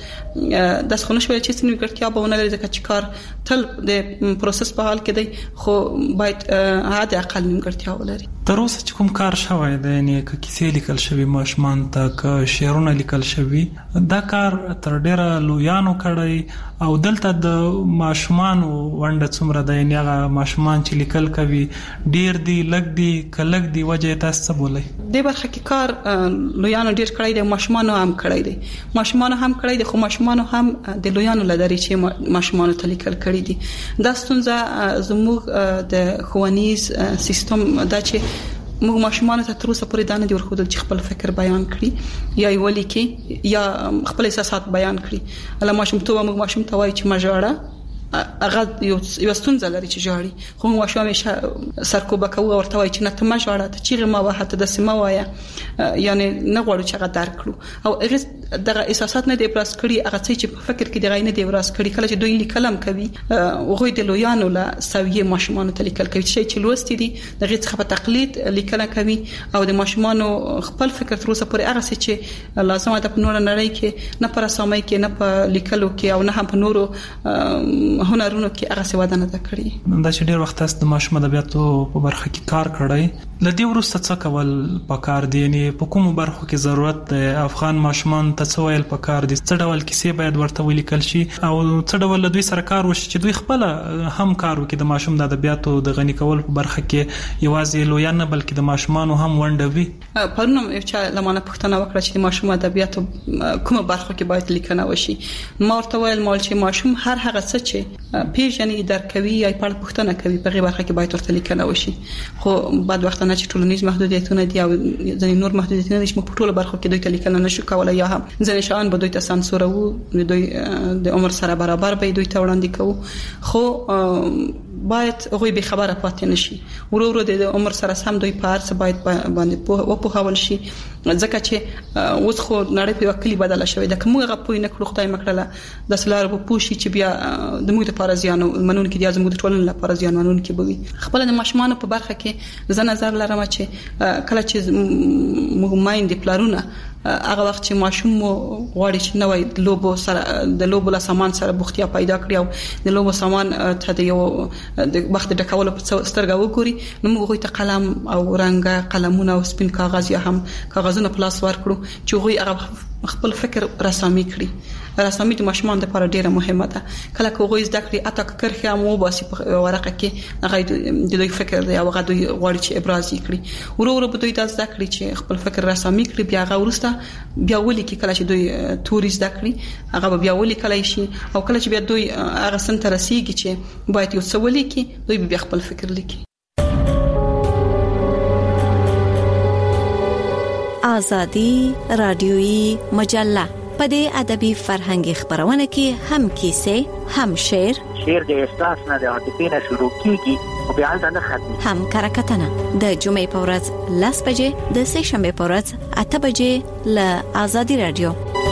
د څخه شوی چې څنګه ګټیا به ونه لري ځکه چې کار تل د پروسس په حال کې دی خو باید عادي اقل نیمګړتیا ولري تر اوسه چې کوم کار شوی دی یعنی که کیسې لیکل شوی ماشومان ته که شعرونه لیکل شوی دا کار تر ډیره لویانو کړی او دلته د ماشومان ونده څومره د یعنی هغه ماشومان چې لیکل کوي ډیر دی لګ دی کلګ دی وجه تاسو بولئ د برخه کې کار لویانو ډیر کړی دی ماشومان هم کړی دی ماشومان هم کړی دی خو ماشومان هم د لویانو لداري چې ماشومان ته لیکل کړی دي دا ستونزه زموږ د ښوونیز سیستم دا چې موږ ماشومان ته تر اوسه پورې دانه دي ورخدل چې خپل فکر بیان کړي یا یو لیکي یا خپل احساسات بیان کړي الله ماشوم ته موږ ماشوم ته وایي چې ماجاړه هغه یو ستونزه لري چې جاړي خو موږ ماشوم سرکوبه کوي ورته وایي چې نه ته ماجاړه ته چیرې ما واه ته د سیمه وایي یعنی نه غواړو چې هغه درک کړو او هغه دغه احساسات نه دی ابراز کړي هغه څه چې په فکر کې دی غي نه دی ابراز کړي کله چې دوی لیکلم کوي هغه د لویانو لا سویه ماشومان ته لیکل کوي چې لوستي دي دغه څخه په تقلید لیکل کوي او د ماشومان خپل فکر تر اوسه پورې هغه څه چې لازم ده په نور نړۍ کې نه پر اسامي کې نه په لیکلو کې او نه هم په نورو هنرونو کې هغه څه ودانه کړی دا چې ډیر وخت تاسو د ماشوم ادبیاتو په برخه کې کار کړی لدی ورسته څه کول پکار دی یعنی په کومو برخو کې ضرورت دی افغان ماشومان ته څه ویل پکار دي څه ډول کیسې باید ورته ولیکل شي او څه ډول دوی سره کار وشي چې دوی خپل هم کار وکړي د ماشوم د ادبیاتو د غني کول په برخه کې یوازې لویان نه بلکې د ماشومانو هم ونډه وي پرونم یو چې لمانه پښتنه وکړه چې د ماشوم ادبیاتو کومه برخه کې باید لیکنه وشي ما ورته ویل مال چې ماشوم هر هغه څه چې پیژنې درکوي یا په پښتنه کوي په برخه کې باید ورته لیکنه وشي خو بعد وخت نه چې ټولنیز محدودیتونه دي او ځینې نور محدودیتونه دي چې په ټوله برخه کې دوی ته لیکنه نشو کولای یا هم ځینې شان به دوی ته سانسور وو دوی د عمر سره برابر به دوی ته وړاندې کوو خو باید غوي به خبره پاتې نشي ورو د عمر سره سم دوی په ارڅ باید باندې وپوهول شي ځکه چې اوس خو نړۍ په وکلی بدله شوې ده کومه غوښتنه نه کړو خدای مکړه د سلار په پوښي چې بیا د موږ لپاره زیان منون کې د زموږ ټولنې لپاره زیان منون کې بوي خپل د ماشومان په برخه کې زه نظر لرم چې کله چې موږ مایند پلانونه هغه وخت چې ماشوم غواړي چې نوې لوبو سره د لوبو له سامان سره بوختیا پیدا کړی او د لوبو سامان ته د یو د وخت د ډکولو په سترګه وګوري نو موږ ته قلم او رنګ قلمونه او سپین کاغذ یا هم کاغذونه پلاس ورکړو چې غوي هغه خپل فکر رسامي کړي رسامي د ماشومان لپاره ډیره مهمه ده. کله کوغه زده کړي اته کرخه مو باسي په ورقه کې هغه د دوی فکر دی او هغه دوی غواړي چې ابراز وکړي. ورو به دوی د زده کړي چې خپل فکر رسامي کړي، بیا هغه ورسته بیا ولي کې کله چې دوی توري زده کړي هغه بیا ولي کله شي او کله چې بیا دوی هغه سنت رسیږي چې باید یو څه ولي کې دوی بیا خپل فکر لیکي. آزادی رادیویی مجله په دې ادبي فرهنګي خبرونه کې هم کیسې، هم شعر د احساس نه د عاطفې نه شروع کیږي او بیا نه ختمي، هم کرکټنه د جمعې په ورځ 10 بجې، د سه شنبه په ورځ 8 بجې له آزادی رادیو.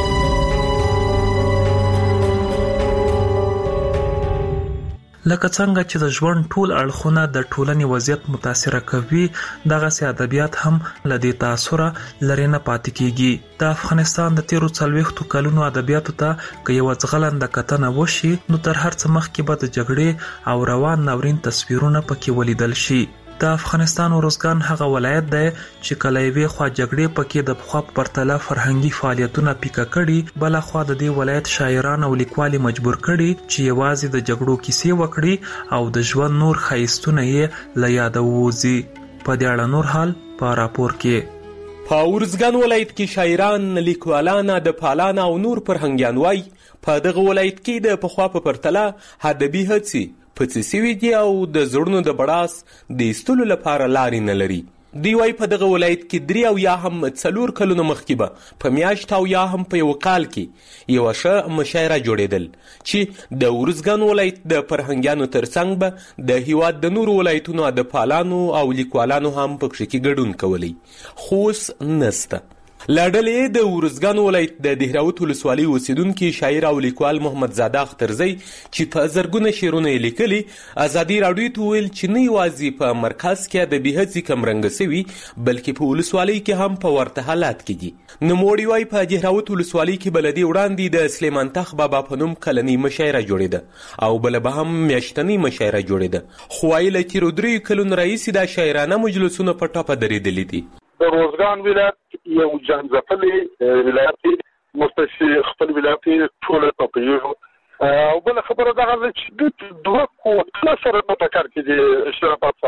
لکه څنګه چې د ژوند ټول اړخونه د ټولنې وضعیت متاثر کوي، دغه سي ادبیات هم لدی تاثر لري نه پاتې کیږي. د افغانستان د 13 کلونو ادبیاتو ته که یو ځغلند کتنه وشي نو تر هر څه مخکې به د جګړې او روان ناورین تصویرونه پکې ولیدل شي. د افغانستان ورزګان هغه ولایت دی چې کله یې خوا جګړې پکې د بخوا په پرتله فرهنګي فعالیتونه پیکه کړي، بل خوا د دې ولایت شاعران او لیکوال مجبور کړي چې یوازې د جګړو کیسې وکړي او د ژوند نور ښایستونه یې له یاده ووځي. په دې اړه نور حال په راپور کې. په ورزګان ولایت کې شاعران، لیکوالان، ادبپالان او نور فرهنګیان وایي په دغه ولایت کې د پخوا په پرتله ادبي هڅې پڅسوي دي او د زړونو د بړاس د ایستلو لپاره لارې نه لري. دی وايي په دغه ولایت کې 3 او یا هم 4 کلونه مخکې به په میاشت او یا هم په یو کال کې یو ښه مشاعره جوړېدل چې د ورزګان ولایت د فرهنګیانو ترڅنګ به د هیواد د نورو ولایتونو ادبپالانو او لیکوالانو هم پکې کې ګډون کولی، خو اوس نسته. لاډلې د ورزګان ولایت د دهراوت ولسوالۍ اوسیدونکي شاعر او لیکوال محمد زاده اخترزی چې په زرګونه شعرونه یې لیکلي، ازادي راډیو ته ویل چې نه یوازې په مرکز کې ادبي هڅې کمرنګه سوي بلکې په ولسوالۍ کې هم په ورته حالات کې دي. نوموړي وایي په دهراوت ولسوالۍ کې بلدي وړاندې د سلیمان تخ بابا په نوم کلنۍ مشاعره جوړېده او بله به هم میاشتنۍ مشاعره جوړېده، خو وایي له تېرو 3 کلونو راهیسې دا شاعرانه مجلسونه په ټاپه درېدلي دي. د روزګان ولایت یو جنځپلې ولایت مستشي خپل ولایت ټول په پیو او بل خبره دا غواړي چې د دوه کوټه سره په ټکر کې دي شرافت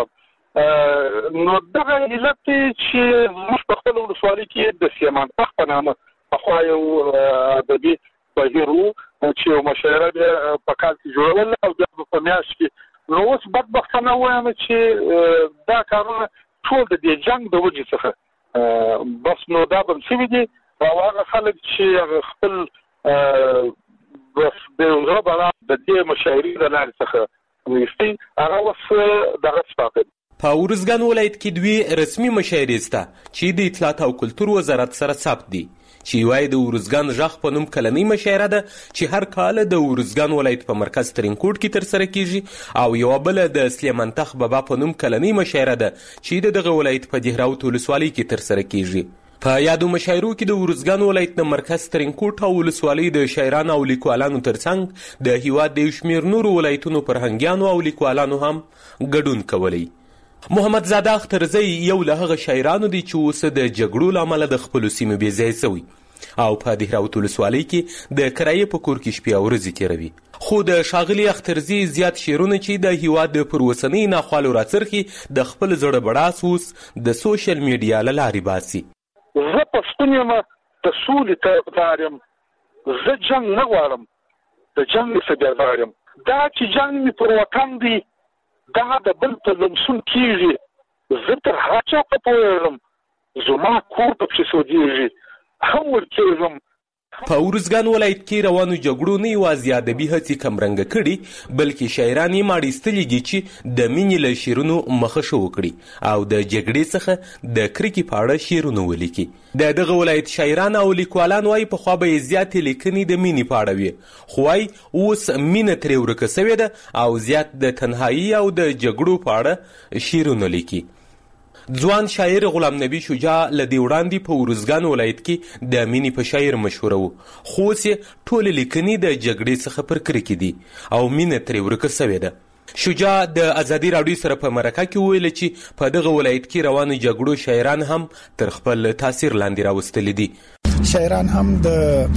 صاحب. نو دغه ولایت چې موږ په خپل ولسوالۍ کې د سیمان تخ په نامه په یو ادبي بهیر چې مشاعره په کال کې جوړول او د په میاشت کې نو اوس بدبختانه وایم چې دا کارونه ټول د دې جنگ د وجې څخه بس نو دا بم شوي دي او هغه خلک چې خپل بس د غربه د دې مشاعرې د لارې څخه ویستي هغه اوس دغه سپاقي. په ورزګان ولایت کې 2 رسمي مشاعرې سته چې د اطلاعات او کلتور وزارت سره ثبت دي، چې وایي د ورزګان ژغ په نوم کلنۍ مشاعره ده چې هر کال د ورزګان ولایت په مرکز ترینکوټ کې ترسره کیږي، او یو بل د سلیمان تخ بابا په نوم کلنۍ مشاعره ده چې دغه ولایت په دهراوت ولسوالۍ کې ترسره کیږي. په یادو مشاعرو کې د ورزګان ولایت د مرکز ترینکوټ او ولسوالۍ د شاعرانو او لیکوالانو ترڅنګ د هیواد د شمیر نورو ولایتونو فرهنګیانو او لیکوالانو هم ګډون کولی. محمد زاده اخترزی یو له هغه شاعرانو دی چې اوس د جګړو له امله د خپلو سیمو بې ځایه سوي او په دهراوت ولسوالۍ کې د کرایې په کور کې شپې او ورځې تېروي. خو د ښاغلي اخترزي زیات شعرونه چې د هیواد د پر اوسنۍ ناخوالو راڅرخي د خپل زړه بړاس اوس د سوشل میډیا له لارې باسي. زه پښتون یم، د سولې طرفدار یم، زه جنګ نه غواړم، د جنګ څخه بیزار یم. دا چې جنګ مې پر وطن دی دا د بل په لمسون کېږي، زه تر هر چا په پوهېږم، زما کور پکې سودېږي هم ورکېږم. په ورزګان ولایت کې روانو جګړو نه یوازې ادبي هڅې کمرنګه کړي بلکې شاعران یې ماړیستلي دي چې د مینې له شعرونو مخه وکړي او د جګړې څخه د کرکې په اړه شعرونه ولیکي. د دغه ولایت شاعران او لیکوالان وایي پخوا به یې زیاتې لیکنې د مینې په اړه وي، خو وایي اوس مینه ترې ورکه سوې ده او زیات د تنهایي او د جګړو په اړه شعرونه لیکي. ځوان شاعر غلام نبی شجاع له دې وړاندې په ورزګان ولایت کې د مینې په شاعر مشهوره و، خو اوس یې ټولې لیکنې د جګړې څخه پر کرکې دي او مینه ترې ورکه سوې ده. شجاع د ازادي راډیو سره په مرکه کې وویل چې په دغه ولایت کې روانو جګړو شاعران هم تر خپل تاثیر لاندې راوستلي دي. شاعران هم د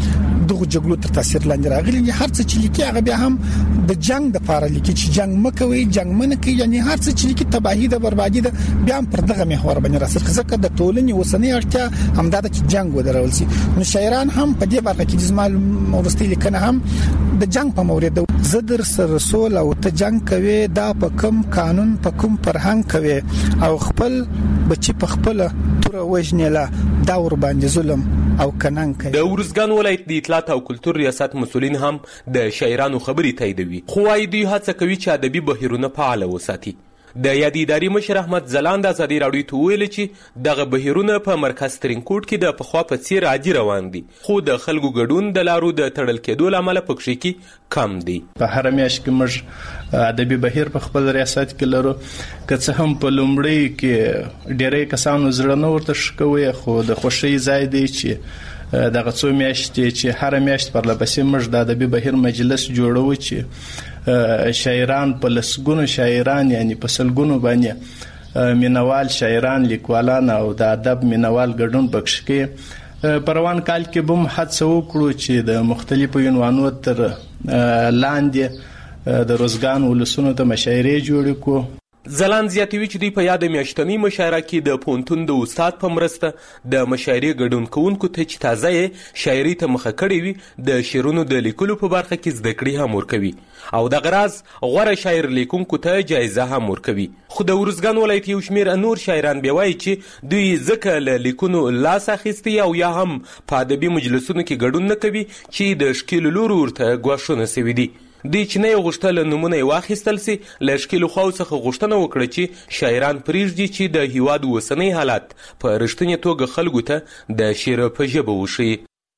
دغه جګړو تر تاثیر لاندې راغلي دي. هر څه چې لیکي هغه بیا هم د جنگ د پاره لیکي چې جنگ مکوي، جنگ منکي، یعنی هر څه چې لیکي تباہی ده، بربادي ده، بیا هم پر دغه محور باندې راځي. ځکه د ټولنې اوسنۍ اړتیا همدا ده چې جنگ ودرول شي. نو شاعران هم په دې برخه کې د زمال ورستي لیکنه هم د جنگ په مورید زدر سر رسول او ته جنگ کوي، دا په کوم قانون په کوم فرهنګ کوي او خپل بچي په خپل تور وژنیلا دا ور باندې ظلم او کنن کوي. د ورزګان ولایت د اطلاعات او کلتور ریاست مسولین هم د شاعرانو خبري تاییدوي، خو وايي دوی هڅه کوي چې ادبي بهیرونه فعال وساتي. د یادې ادارې مشر احمد ځلاند ازادي راډیو ته ویل چې دغه بهیرونه په مرکز ترینکوټ کې د پخوا په څیر عادي روان دي، خو د خلکو ګډون د لارو د تړل کېدو لامل پکښې کې کم دي. په هر میاشت کې موږ ادبي بهیر په خپل ریاست کې لرو، که څه هم په لومړی کې ډېری کسانو زړه نه ورته شکوي، خو د خوشي ځای دی چې دغه څو میاشتې چې هر میاشت پر لپسې موږ د ادبي بهیر مجلس جوړو چې شاعران په لسګونو شاعران یعنی په سلګونو باندې مینوال شاعران، لیکوالان او د ادب مینوال ګډون پکښ کې په روان کال کې بم هڅه وکړو چې د مختلفو عنوانونو تر لاندې د روزګان ولسونو ته مشاعرې جوړې کړو. ځلاند زیاتوي چې دوی په یاد میاشتنۍ مشاعره کې د پونتون د استاد په مرسته د مشاعرې ګډون کوونکو ته چې تازه یې شاعري ته مخه کړې وي د شعرونو د لیکلو په برخه کې زده کړې هم ورکوي او دغه راز غوره شاعر لیکونکو ته جایزه هم ورکوي. خو د ورزګان ولایت یو شمېر نور شاعران بیا وایي چې دوی ځکه له لیکونو لاس اخیستی او یا هم په ادبي مجلسونو کې ګډون نه کوي چې د ښکېلو لورو ورته ګواښونه سوي دي. دوی چې نه یې غوښتل نومونه یې واخیستل سي، له ښکېلو خواو څخه غوښتنه وکړه چې شاعران پرېږدي چې د هېواد اوسنی حالت په رښتینې توګه خلکو ته د شعر په ژبه وښیي.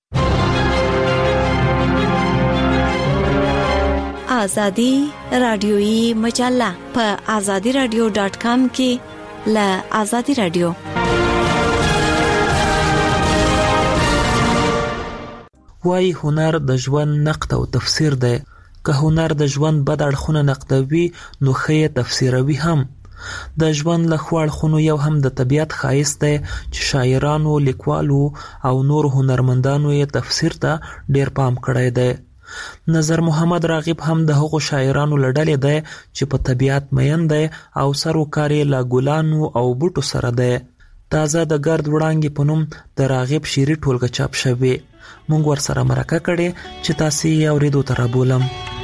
آزادی رادیویی مجله په azadiradio.com کې له آزادی رادیو. وای هنر د ژوند نقد او تفسیر دی. که هنر د ژوند بد اړخونه نقدوي نو ښه تفسیروي هم. د ژوند له ښو اړخونو یو هم د طبیعت ښایست دی چې شاعرانو، لیکوالو او نور هنرمندانو یې تفسیر ته ډیر پام کړی دی. نظر محمد راغب هم د هغو شاعرانو له ډلې دی چې په طبیعت مین دی او سر وکار یې له ګلانو او بوټو سره دی. تازه د ګرد وړانګې په نوم د راغب شعري ټولګه چاپ شوې. مونږ ورسره مرکه کړې چې تاسو یې اورېدو ته رابولم.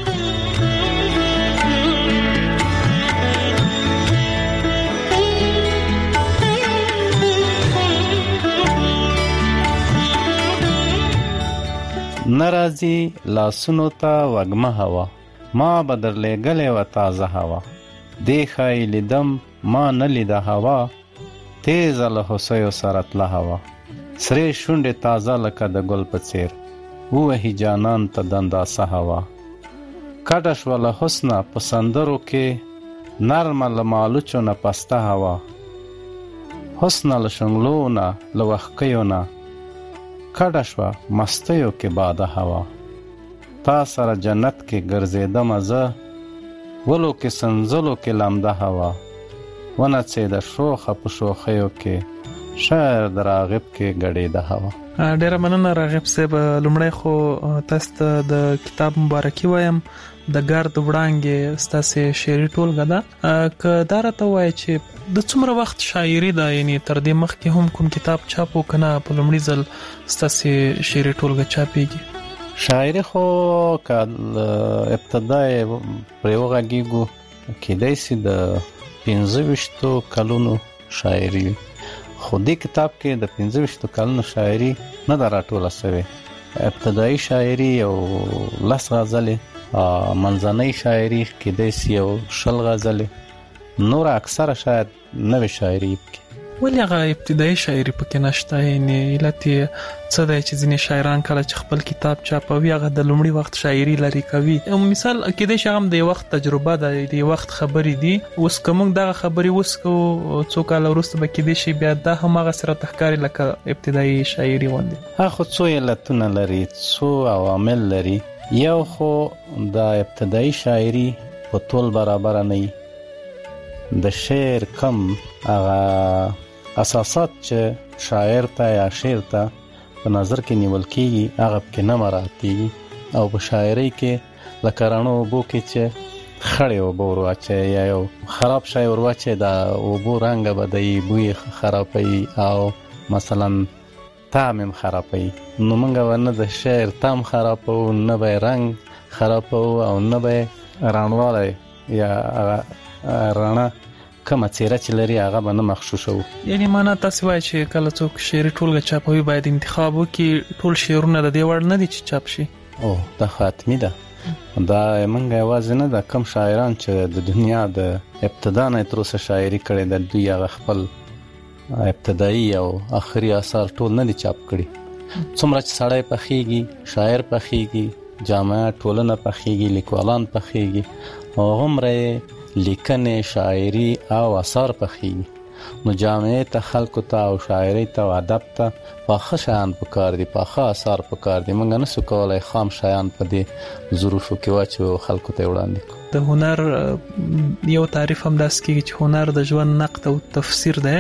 ناراضي لاسونو ته وږمه هوا، ما بدر لګلې و تازه هوا، دی خای لیدم ما نه لیده هوا، تیز له حسیو سره تله هوا، سرې شونډې تازه لکه د ګل په څیر، ووهي جانان ته دنداسه هوا، کډه شوه له حسنه په سندرو کې، نرمه له مالوچو نه پسته هوا، حسنه له شنګلو نه له وښکیو نه، کډه شوه مستیو کې باده هوا، تا سره جنت کې ګرځېدم زه، ولو کې سنځلو کې لمده هوا، ونڅېده شوخه په شوخیو کې، شعر د راغب کې ګډېده هوا. ډیره مننه راغب صاحب. لومړی خو تاسو ته د کتاب مبارکي وایم. د ګرد وړانګې ستاسو شعري ټولګه ده. که دا راته وایي چې د څومره وخت شاعري ده، یعنی تر دې مخکې هم کوم کتاب چاپ وکنه په لومړي ځل ستاسو شعري ټولګه چاپېږي؟ شاعري خو که ابتدا پرې وغږېږو کېدای شي د 25 کلونو شاعري، خو دې کتاب کې د 25 کلونو شاعري نه ده راټوله شوې. ابتدایي شاعري یو 10 غزلې، منځنۍ شاعري کېدای شي یو 20 غزلې، نور اکثره شاید نوې شاعري کې. ولې هغه ابتدایي شاعري پکې نشته؟ یعنی علت یې څه دی چې ځینې شاعران کله چې خپل کتاب چاپوي هغه د لومړي وخت شاعري لري کوي؟ مثال کېدای شي هم د وخت تجربه ده، د وخت خبرې دي. اوس که موږ دغه خبرې وسکو څو کاله وروسته به کېدای شي بیا دا هم هغه سره تښکاري لکه ابتدایي شاعري غوندې. خو څو علتونه لري، څو عوامل لري. یو خو د ابتدایي شاعري په ټول برابر نه وي، د شعر کم هغه اساسات چې شاعر ته یا شعر ته په نظر کې نیول کېږي هغه پکې نه مراعات کېږي او په شاعرۍ کې لکه رڼو اوبو کې چې خړې اوبه ور واچوي یا یو خراب شی ور واچوي د اوبو رنګ بدوي بوی خرابوي او مثلا طعم هم خرابوي نو موږ ونه د شعر طعم خرابو نه به رنګ خرابو او نه به رڼوالی یا رڼا کومه څیره چې لري هغه به نه مغشوشه وو. یعنی معنا تاسو وایي چې کله څوک شعري ټولګه چاپوي باید انتخاب وکړي ټول شعرونه د دې وړ نه دي چې چاپ شي. او دا حتمي ده. دا منګه یوازې نه د کم شاعران چې د دنیا د ابتدا نه تر اوسه شاعري کړې د دوی هغه خپل ابتدایي او آخري آثار ټول نه دي چاپ کړي. څومره چې سړی پخېږي شاعر پخېږي جامعه ټولنه پخېږي لیکوالان پخېږي او هغومره لیکنې شاعري او آثار پخېږي نو جامعه ته خلکو ته او شاعري ته او ادب ته پاخه شیان پکار دي پاخه آثار پکار دي موږ نسو کولای خام شیان په دې ظروفو کې واچو خلکو ته وړاندې کو. د هنر یو تعریف هم داس کېږي چې هنر د ژوند نقد او تفسیر ده.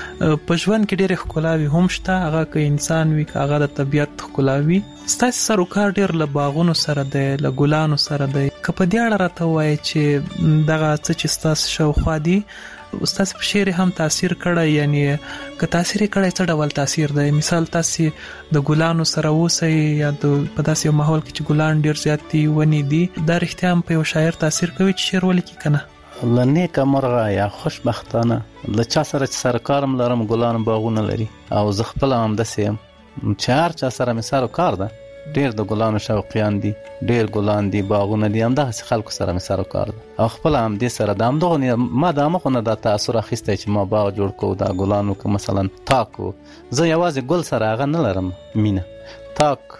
په ژوند کې ډېر ښکلاوي هم شته هغه که انسان وي که هغه د طبیعت ښکلاوي. ستاسو سروکار ډېر له باغونو سره دی له ګلانو سره دی که په دې اړه راته وایي چې دغه څه چې ستاسو شاوخوا دي استاد په شعر هم تاثیر کړی یعنی که تاثیر کړی څه ډول تاثیر دی مثال تاسو د ګلانو سره اوسئ یا په داسې ماحول کې چې ګلان ډیر زیات دي ونی دي دا رښتیا هم په یو شاعر تاثیر کوي چې شعر ولیکي کنه لنیکه مرغه یا خوشبختانه له چا سره چې سره کارم لرم ګلان باغونه لري او زه خپل هم داسې یم چې هر چا سره مې سر و کار ده ډیر د ګلانو شوقیان دي ډیر ګلان دي باغونه دي همدغسې خلکو سره مې سر و کار ده او خپل هم دې سره د همدغه ما د همغه نه دا تاثر اخیستی چې ما باغ جوړ کړو دا ګلانو که مثلا تاک و زه یوازې ګل سره هغه نه لرم مینه تاک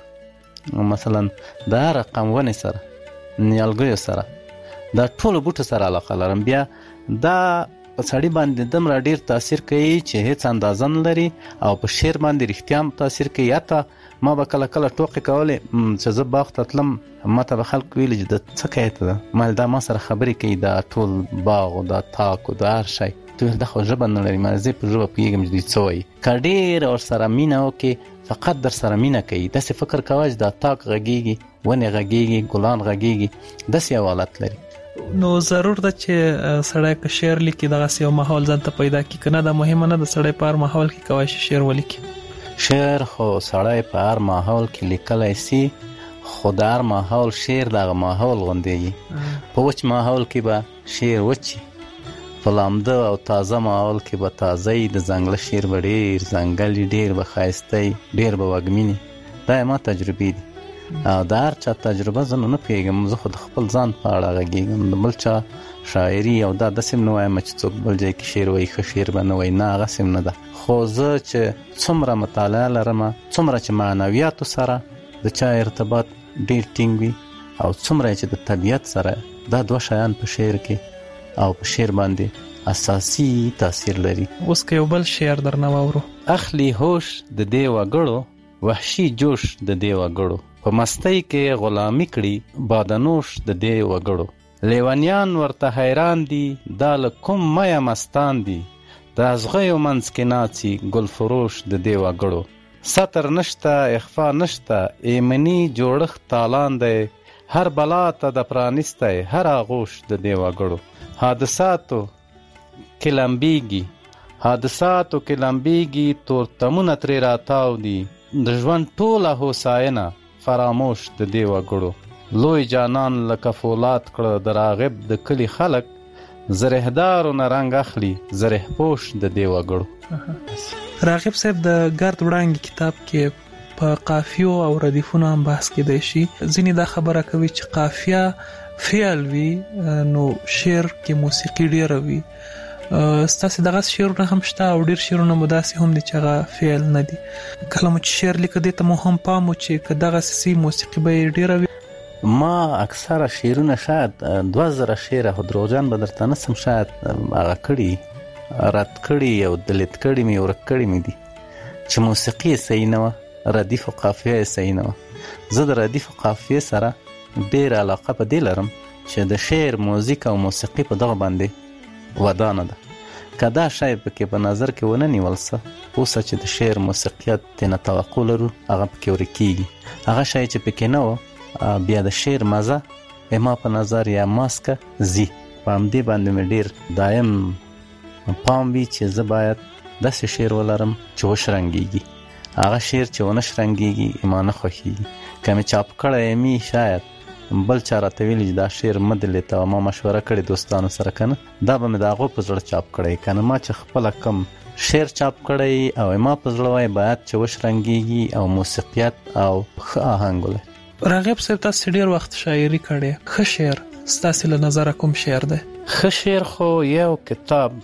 مثلا د هر رقم ونې سره نیالګیو سره دا ټولو بوټو سره علاقه لرم بیا دا په سړي باندې دومره ډیر تاثیر کوي چې هیڅ اندازه نه لري او په شعر باندې رښتیا هم تاثیر کوي حتی ما به کله کله ټوکې کولې چې زه باغ ته تلم ما ته به خلکو ویلي چې د څه کوې ته ده ما دا ما سره خبرې کوي دا ټول باغ او دا تاک او دا هر شی ته دا خو ژبه نه لري ما زه په ژبه پوهېږم چې دوی څه وایي که ډېره ورسره مینه وکړې فقط در سره مینه کوي داسې فکر کوه چې دا تاک غږېږي ونې غږېږي ګلان غږېږي داسې یو حالت لري. نو ضرور ده چې سړی که شعر لیکي دغسې یو ماحول ځان ته پیدا کړي که نه دا مهمه نه ده سړی په هر ماحول کې کولی شي شعر ولیکي. شعر خو سړی په هر ماحول کې لیکلی سي خو د هر ماحول شعر دغه ماحول غوندېږي په وچ ماحول کې به شعر وچي په لامده او تازه ماحول کې به تازه د ځنګله شعر به ډېر ځنګل ډېر به ښایسته ډېر به وږمینې دا ما تجربې دي او د هر چا تجربه زه نه پوهېږم زه خو د خپل ځان په اړه غږېږم د بل چا شاعري او دا داسې هم نه وایم چې څوک بل ځای کې شعر وایي ښه شعر به نه وایي نه هغسې هم نه ده خو زه چې څومره مطالعه لرم څومره چې معنویاتو سره د چا ارتباط ډېر ټینګ وي او څومره چې د طبیعت سره دا دوه شیان په شعر کې او په شعر باندې اساسي تاثیر لري. اوس که یو بل شعر درنه واورو اخلي هوش د دې وګړو وحشي جوش د دې وګړو په مستۍ کې غلامي کړي بادنوش د دې وګړو لیونیان ورته حیران دي دا له کوم مایه مستان دي د ازغیو منځ کې ناڅي ګل فروش د دې وګړو ستر نشته اخفا نشته ایمني جوړښت تالان دی هر بلا ته د پرانیستی هر آغوش د دې وګړو حادثاتو کې لمبیږي تورتمونه ترې راتاو دي د ژوند ټوله هوساینه فراموش د دې وګړو لوی جانان لکه فولاد کړه د راغب د کلي خلک زرهدارو نه رنګ اخلي زره پوش د دې وګړو. راغب صاحب د ګرد وړانګې کتاب کې په قافیو او ردیفونو هم بحث کېدی شي ځینې دا خبره کوي چې قافیه فعل وي نو شعر کې موسیقي ډیره وي ستاسې دغه شعرونه هم شته او ډېر شعرونه مو داسې هم دي چې هغه فعل نه دي کله مو چې شعر لیکه دې ته مو هم پام و چې که دغسې موسیقي به یې ډېره وي. ما اکثره شعرونه شاید 2000 شعره خو دروغجن به درته نسم شاید هغه کړي رد کړي او دلیت کړي مې ورک کړي مې دي چې موسیقي یې صحیح نه وه ردیف و قافیه یې صحیح نه وه. زه د ردیف و قافیې سره ډېره علاقه په دې لرم چې د شعر موزیک او موسیقي په دغه باندې ودانه ده کدا شای پکې په نظر کې ونه نیول څه اوس چې د شعر موسیقیت تنه توقع لرو هغه پکې ورکیږي هغه شای چې پکې نه و بیا د شعر مزه ما په نظر یا ماسکه زی په همدې باندې مې ډیر دایم پام وي چې زه باید داسې شعر ولرم چې وشرنګېږي هغه شعر چې ونه شرنګېږي ما نه خوښېږي که مې چاپ کړی می شاید بل چا راته ویلي چې دا شعر مه دې لیته ما مشوره کړې دوستانو سره که نه دا به مې د هغو په زړه چاپ کړی که نه ما چې خپله کم شعر چاپ کړی او ما په زړه وای باید چې وشرنګېږي او موسیقیت او ښه آهنګ ولري. راغب صاحب تاسو ډېر وخت شاعري کړې ښه شعر ستاسې له نظره کوم شعر دی؟ ښه شعر خو یو کتاب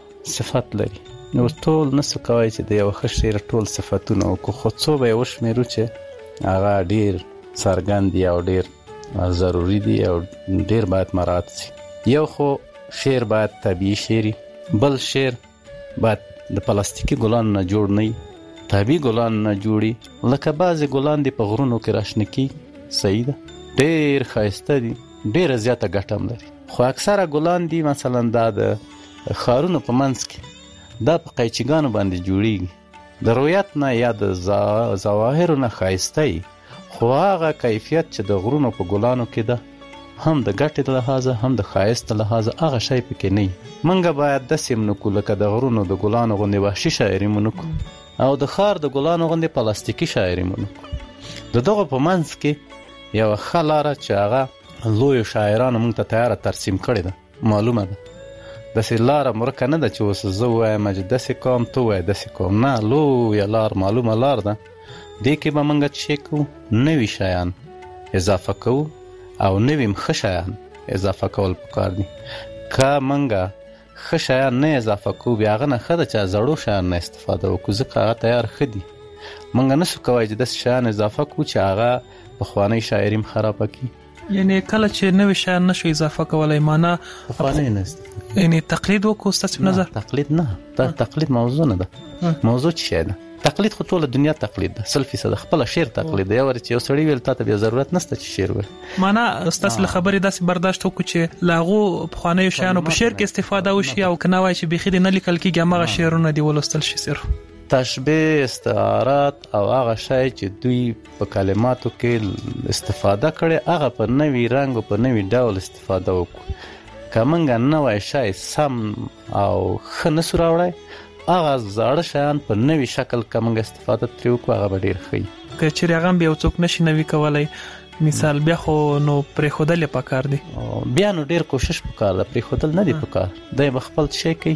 صفت لري نو ټول نسو کوای چې د یو ښه شعر ټول صفتونه وکړو خو څو به یې وشمېرو چې هغه ډېر څرګند دي او ډېر ضروری دي او ډېر باید مراعات شي. یو خو شعر باید طبیعي شعري بل شعر باید د پلاستیکي ګلانو نه جوړ نه وي طبیعي ګلانو نه جوړي لکه بعضې ګلان دي په غرونو کې راشنه کېږي صحیح ده ډېر ښایسته دي ډېره زیاته ګټه هم لري خو اکثره ګلان دي مثلا دا د ښارونو په منځ کې دا په قیچیګانو باندې جوړیږي د رویت نه یا د ظواهرو نه ښایسته وي خو هغه کیفیت چې د غرونو په ګلانو کې ده هم د ګټې لحاظه هم د ښایست لحاظه هغه شی پکې نه وي. موږ باید داسې م نکړو لکه د غرونو د ګلانو غوندې وحشي شاعري مو نکړو او د ښار د ګلانو غوندې پلاستیکي شاعري مو نکړو. د دغو په منځ کې یوه ښه لاره چې هغه لویو شاعرانو موږ ته تیاره ترسیم کړې ده معلومه ده داسې لاره مرکه نه ده چې اوس زه ووایم چې داسې کوم ته ووایه داسې کوم نه لویه لار معلومه لار ده دې کې به موږ څه کوو نوي شیان اضافه کوو او نوي ښه شیان اضافه کول پکار دي که موږ ښه شیان نه اضافه کوو بیا هغه نه ښه ده چې زړو شیان نه استفاده وکړو ځکه هغه تیار ښه دي موږ نسو کولی چې داسې شیان اضافه کړو چې هغه پخوانۍ شاعري هم خرابه کړي یعنی کله چې نوي شیان نشو اضافه کولی معنا پخوانۍ نه استفاده یعنی تقلید وکړو ستاسو په نظر؟ تقلید نه دا تقلید موضوع نه ده موضوع څه شی ده تقلید خو ټوله دنیا تقلید ده 100% خپله شعر تقلید ده یو وار چې یو سړی ویل تا ته بیا ضرورت نشته چې شعر وایي معنا ستاسو له خبرې داسې برداشت وکړو چې له هغو پخوانیو شیانو په شعر کې استفاده وشي او که نه وایي چې بیخي دې نه لیکل کېږي هماغه شعرونه دې ولوستل شي صرف تشبیه استعارات او هغه شی چې دوی په کلماتو کې استفاده کړي هغه په نوي رنګ او په نوي ډول استفاده وکړو که موږ نوی شی سم او ښه نسو راوړی هغه زاړه شیان په نوي شکل که موږ استفاده ترې وکړو هغه به ډېر ښه وي که چېرې هغه هم بیا څوک نشي نوي کولی مثال بیا خو نو پرېښودل یې پکار دي بیا نو ډېر کوشش پکار ده پرېښودل نه دي پکار دی به خپل شی کوي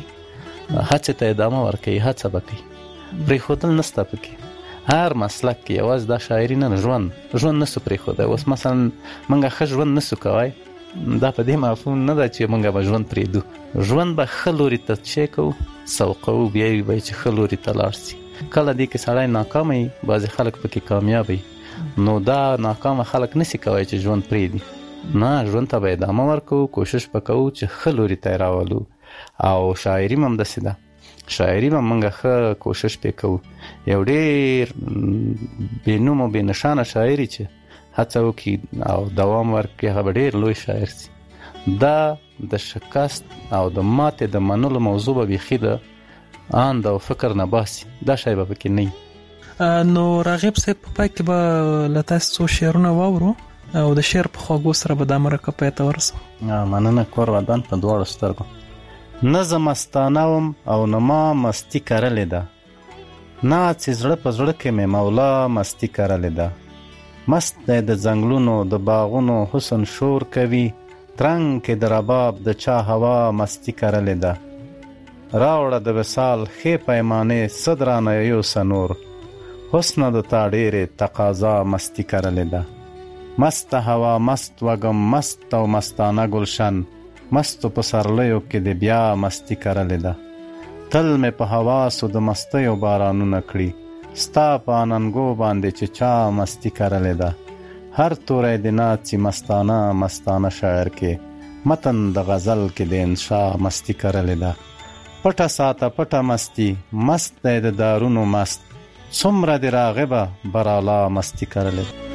هڅې ته ادامه ورکوي هڅه به کوي پرېښودل نسته پکې هر مسلک کې یوازې دا شاعري نه ژوند نسو پرېښودی اوس مثلا موږ ښه ژوند نسو کوی دا په دې مفهوم نه ده چې موږ به ژوند پرېږدو ژوند به ښه لوري ته څه کوو سوقوو بیا یې به چې ښه لوري ته لاړ شي کله دې کې سړی ناکامه وي بعضې خلک پکې کامیاب وي نو دا ناکامه خلک نشي کوی چې ژوند پرېږدي نه ژوند ته به ادامه ورکوو کوشش به کوو چې ښه لوري ته یې راولو او شاعري هم همداسې ده شاعري به موږ ښه کوشش پې کوو یو ډېر بې نوم او بې نشانه شاعري چې هڅه وکړي او دوام ورکړي هغه به ډېر لوی شاعر شي دا د شکست او د ماتې د منلو موضوع به بیخي د اند او فکر نه باسي دا شی به پکې نه وي. نو راغب صاحب په پای کې به له تاسو څو شعرونه واورو او د شعر په خواږو سره به دا مرکه پای ته ورسوو. مننه کور ودان په دواړو سترګو نه زه مستانه وم او نه ما مستي کرلې ده نه چې زړه په زړه کې مې مولا مستي کرلې ده مست دی د ځنګلونو د باغونو حسن شور کوي ترنګ کې د رباب د چا هوا مستی کرلې ده راوړه د وصال ښې پیمانې څه درانه یوسه نور حسنه د تا ډېرې تقاضا مستی کرلې ده مست هوا مست وږم مست او مستانه گلشن مستو په سرلیو کې د بیا مستی کرلې ده تل مې په حواسو د مستیو بارانونه کړي ستا په اننګو باندې چې چا مستی کرلې ده هر توری د ناڅي مستانه شاعر کې متن د غزل کې د انشا مستی کرلې ده پټه ساته پټه مستی مست دی د دارونو مست څومره د راغبه برالا مستی کرلې ده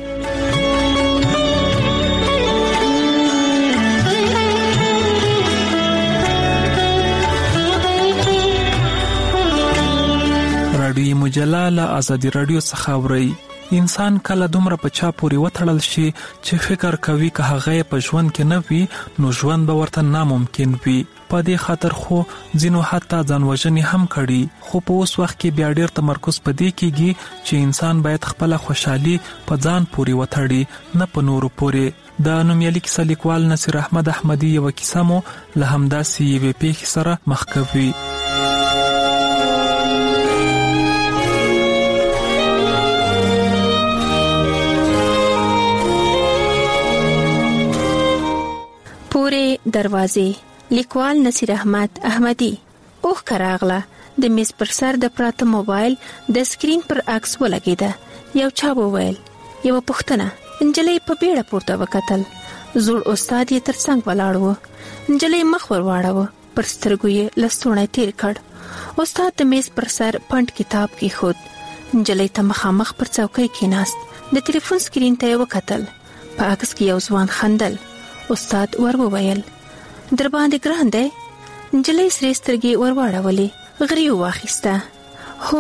غواړي مجله له ازادي رادیو څخه اوري. انسان کله دومره په چا پورې وتړل شي چې فکر کوي که هغه په ژوند کې نه وي نو ژوند به ورته ناممکن وي. په دې خاطر خو ځینو حتی ځانوژنې هم کړي، خو په اوس وخت کې بیا ډېر تمرکز په دې کېږي چې انسان باید خپله خوشحالي په ځان پورې وتړي، نه په نورو پورې. د نومیالي کیسه لیکوال نصیر احمد احمدي یوه کیسه مو له همداسې یوې پیښې سره مخ کوي. پورې دروازې، لیکوال نصیر احمد احمدي. اوخ کراغله د میز پر سر د پراته موبایل د سکرین پر عکس ولګیده. یو چا وویل، یو پښتنه انجلۍ په بیړه پورته وکتل. زوړ استاد یې ترڅنګ ولاړ و. انجلۍ مخ ور واړاوه، پر سترګو یې لستوڼی تیر کړ. استاد د میز پر سر پاند کتاب کې خود. انجلۍ ته مخامخ پر څوکۍ کېناست. د ټلیفون سکرین ته یې وکتل. په عکس کې یو ځوان خندل. استاد ور وویل، در باندې ګران دی؟ انجلۍ سرې سترګې ور واړولې، غري واخیسته. هو.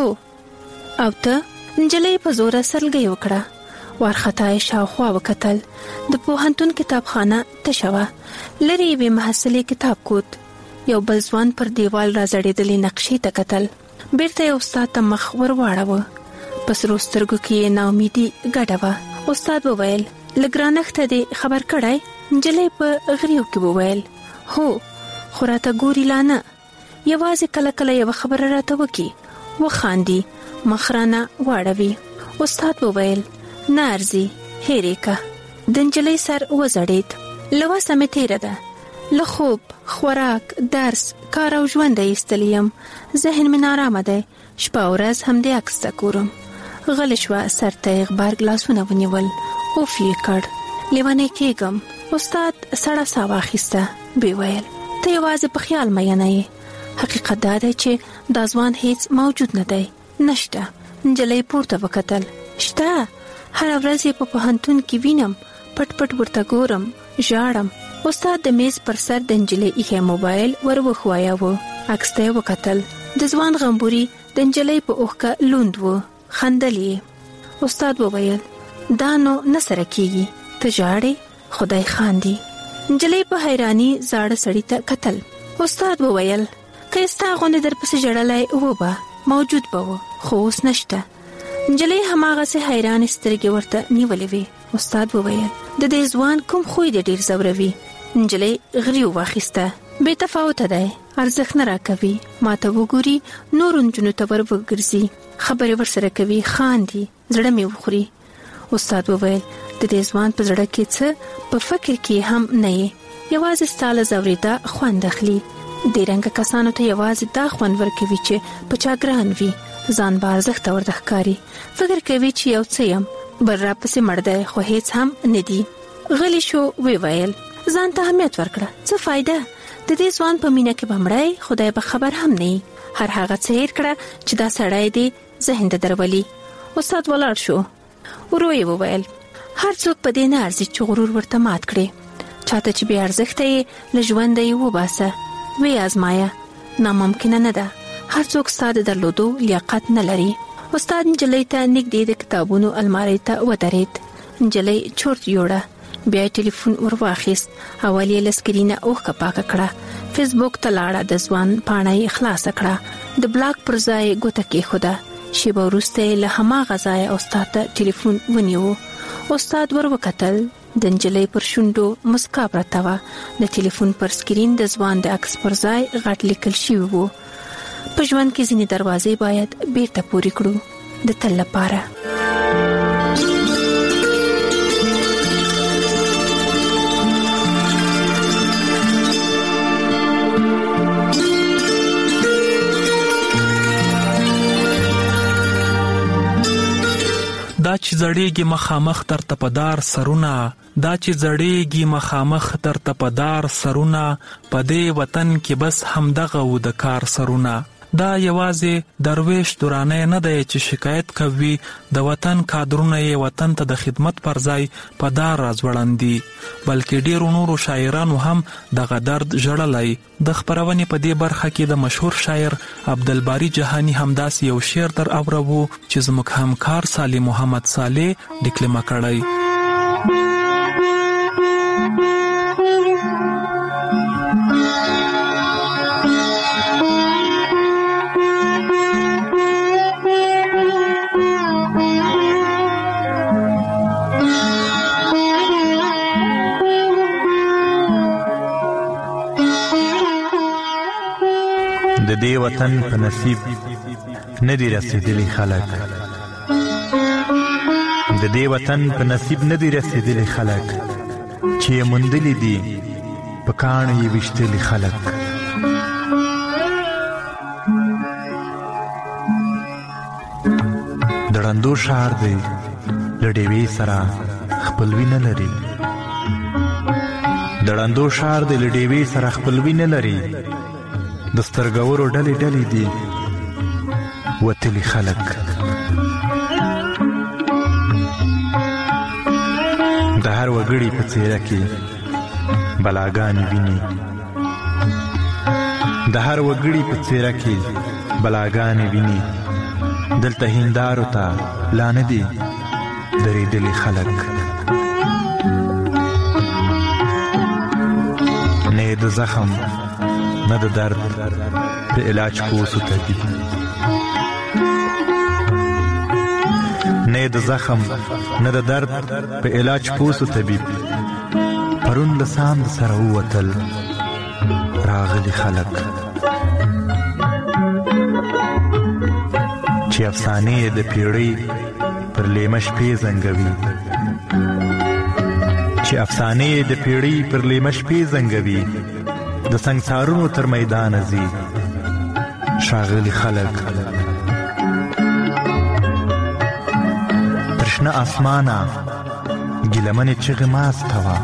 او ته؟ انجلۍ په زوره سرلګۍ وکړه. وارخطا یې شاوخوا وکتل. د پوهنتون کتابخانه تشه وه. لرې یوې محصلې کتاب کوت. یو بل ځوان پر دیوال راځړېدلې نقشې ته کتل. بیرته یې استاد ته مخ ور واړاوه. په سرو سترګو کې یې ناامیدي ګډه وه. استاد وویل، له ګرانښته دې خبر کړی؟ انجلۍ په غریو کې وویل، هو، خو راته ګوري لا نه. یوازې کله کله یوه خبره راته وکړي. وخاندي، مخ رانه واړوي. استاد وویل، نه ارزي، هېرې که. د انجلۍ سر وځړېد. له وسه مې تېره ده. له خوب، خوراک، درس، کار او ژونده ایستلی یم. ذهن مې نارامه دی. شپه او ورځ همدې عکس ته ګورم. غلې شوه، سر ته یې غبرګ لاسونه ونیول. اوف یې کړ. لیونی کېږم. استاد سړه ساه واخیسته. بې ویل، ته یوازې په خیال مینه یې. حقیقت دا دی چې دا ځوان هیڅ موجود نه دی. نشته. انجلۍ پورته وکتل. شته. هره ورځ یې په پوهنتون کې وینم. پټ پټ ورته ګورم، ژاړم. استاد د میز پر سر د انجلۍ ایښی موبایل ور وښوایاوه. عکس ته یې وکتل. د ځوان غمبوري د انجلۍ په اوښکه لوند و. خندل یې. استاد وویل، دا نو نه سره کېږي. ته ژاړې؟ خدای خاندي. انجلۍ په حیراني زاړه سړي ته کتل. استاد وویل، که ستا غوندې درپسې ژړلی و به موجود به و، خو اوس نشته. انجلۍ هماغسې حیرانې سترګې ورته نیولې وې. استاد وویل، د دې ځوان کوم خوی دې ډېر ځوروي؟ انجلۍ غري واخیسته. بې تفاوته دی، ارزښت نه راکوي. ما ته وګوري، نورو نجونو ته ور وګرځي، خبرې ورسره کوي، خاندي، زړه مې وخوري. استاد وویل، د دې ځوان په زړه کې څه په فکر کې هم نه یې. یوازې ستا له ځورېدا خوند اخلي. دې رنګه کسانو ته یوازې دا خوند ورکوي چې په چا ګران وي. ځان به ارزښته ورته ښکاري. فکر کوي چې یو څه یم، بل راپسې مړ دی، خو هیڅ هم نه دي. غلی شو. ویل، ځان ته اهمیت ورکړه. څه فایده؟ د دې ځوان په مینه کې به مړی، خدای به خبر هم نه وي. هر هغه څه هېر کړه چې دا سړی دې ذهن ته درولي. استاد ولاړ شو. ورو یې وویل، هر څوک په دې نه ارزي چې غرور ورته مات کړي. چاته چې بې ارزښته یې له ژونده یې وباسه، وی آزمایه. ناممکنه نه ده. هر څوک ستا د درلودو لیاقت نه لري. استاد انجلۍ ته نږدې د کتابونو المارۍ ته ودرېد. انجلۍ چورت یوړه. بیا یې ټلیفون ور واخیست. اول یې له سکرینه اوښکه پاکه کړه. فیسبوک ته لاړه. د ځوان پاڼه یې خلاصه کړه. د بلاک پر ځای ګوته کېښوده. شیبه وروسته یې له هماغه ځایه استاد ته ټلیفون ونیو. استاد ور وکتل. د انجلۍ پر شونډو مسکا پرته وه. د ټلیفون پر سکرین د ځوان د عکس پر ځای غټ لیکل شوي وو، په ژوند کې ځینې دروازې باید بیرته پورې کړو، د تل لپاره. دا چې زړېږي مخامخ در تپدار سرونه، دا چې زړېږي مخامخ در تپدار سرونه، په دې وطن کې بس همدغه و د کار سرونه. دا یوازې درویش دورانه نه دی چې شکایت کوي د وطن کادرونه یې وطن ته د خدمت پر ځای په دار راځوړندي، بلکې ډیرو نورو شاعرانو هم دغه درد ژړلی. د خپرونې په دې برخه کې د مشهور شاعر عبدالباری جهانی همداسې یو شعر در اورو چې زموږ همکار سالم محمد صالح ډیکلمه کړی. د دې وطن په نصیب ندی رسیدلی خلک، د دې وطن په نصیب ندی رسیدلی خلک، چې یې موندلی دي په کاڼو یې ویشتلی خلک. د ړندو ښار دی له ډیوې سره خپلوي نه لري، د ړندو ښار دی له ډیوې سره خپلوي نه لري، د سترګورو ډلې ډلې دي وتلي خلک. د هر وګړي په څېره کې بلاګانې ویني، د هر وګړي په څېره کې بلاګانې ویني، دلته هیندارو ته لا نه دي درېدلي خلک. نه د زخم نه د درد په علاج پوسو طبیب، نه د زخم نه د درد په علاج پوسو طبیب، پرون له ساند سره ووتل راغلي خلک. چې افسانې د پیړۍ پر لیمه شپې زنګوي، چې افسانې د پیړۍ پر لیمه شپې زنګوي، د سنگسارونو تر میدان ځي ښاغلي خلک. تر شنه اسمانه ګیلمنې چغې ماسته وه،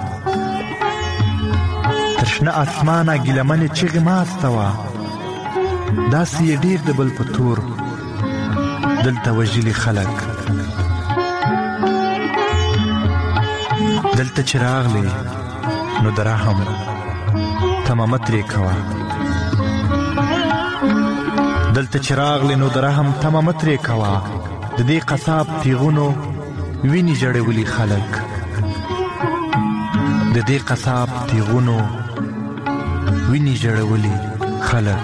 تر شنه اسمانه ګیلمنې چغې ماسته وه، داسې یې ډېر د بل په تور دلته وژلي خلک. دلته چې راغلې نو د رحم تمامه ترې کوه، دلته چې راغلې نو د رحم تمامه ترې کوه، د دې قصاب تیغونو وینې جړولي خلک، د دې قصاب تیغونو وینې جړولي خلک.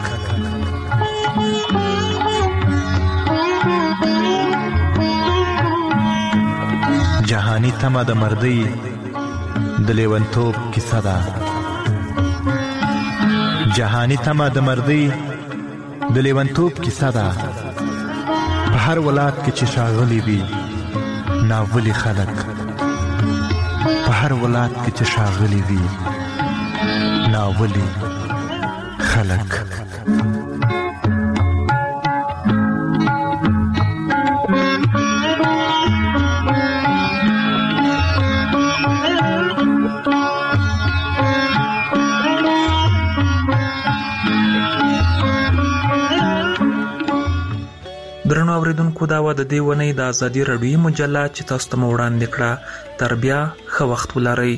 جهانی تمه د مردۍ د لیونتوب کیسه ده، جهانی تمه د مردۍ د لیونتوب کیسه ده، په هر ولایت کې چې ښاغلي وي ناولي خلک، په هر ولایت کې چې ښاغلي وي ناولي خلک. درنو اوریدونکو، دا و د دې ونې د ازادي راډیویي مجله چې تاسو ته مو وړاندې کړه. تر بیا ښه وخت ولرئ.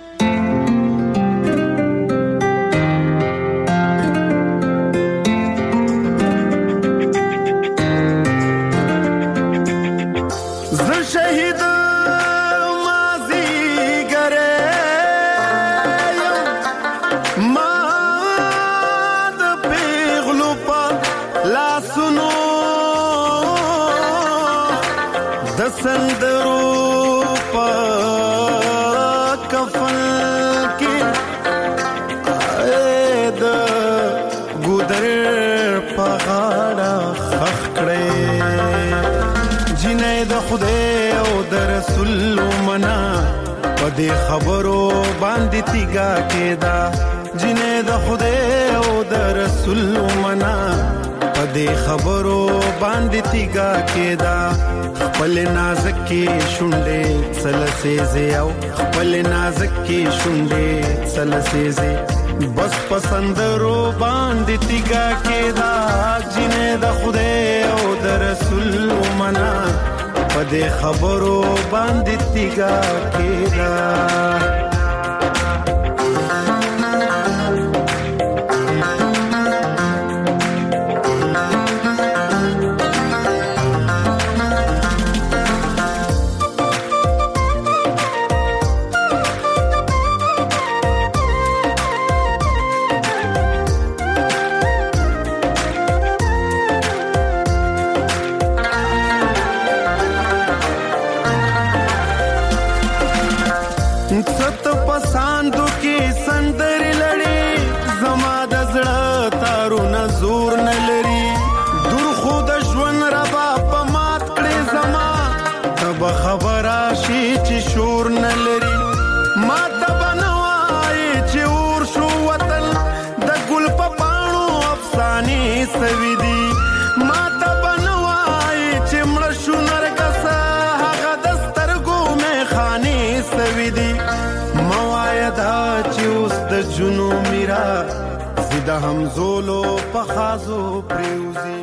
دې خبرو باندې تیګا کېدا، جنې د خدای او د رسول منا په دې خبرو باندې تیګا کېدا. خپل نازک کې شونډې سلسېزې او خپل نازک کې شونډې سلسېزې بس پسندرو باندې تیګا کېدا، جنې دې خبرو باندې تیګا کېدا جنو میرا زیده همزولو پخازو پریوزی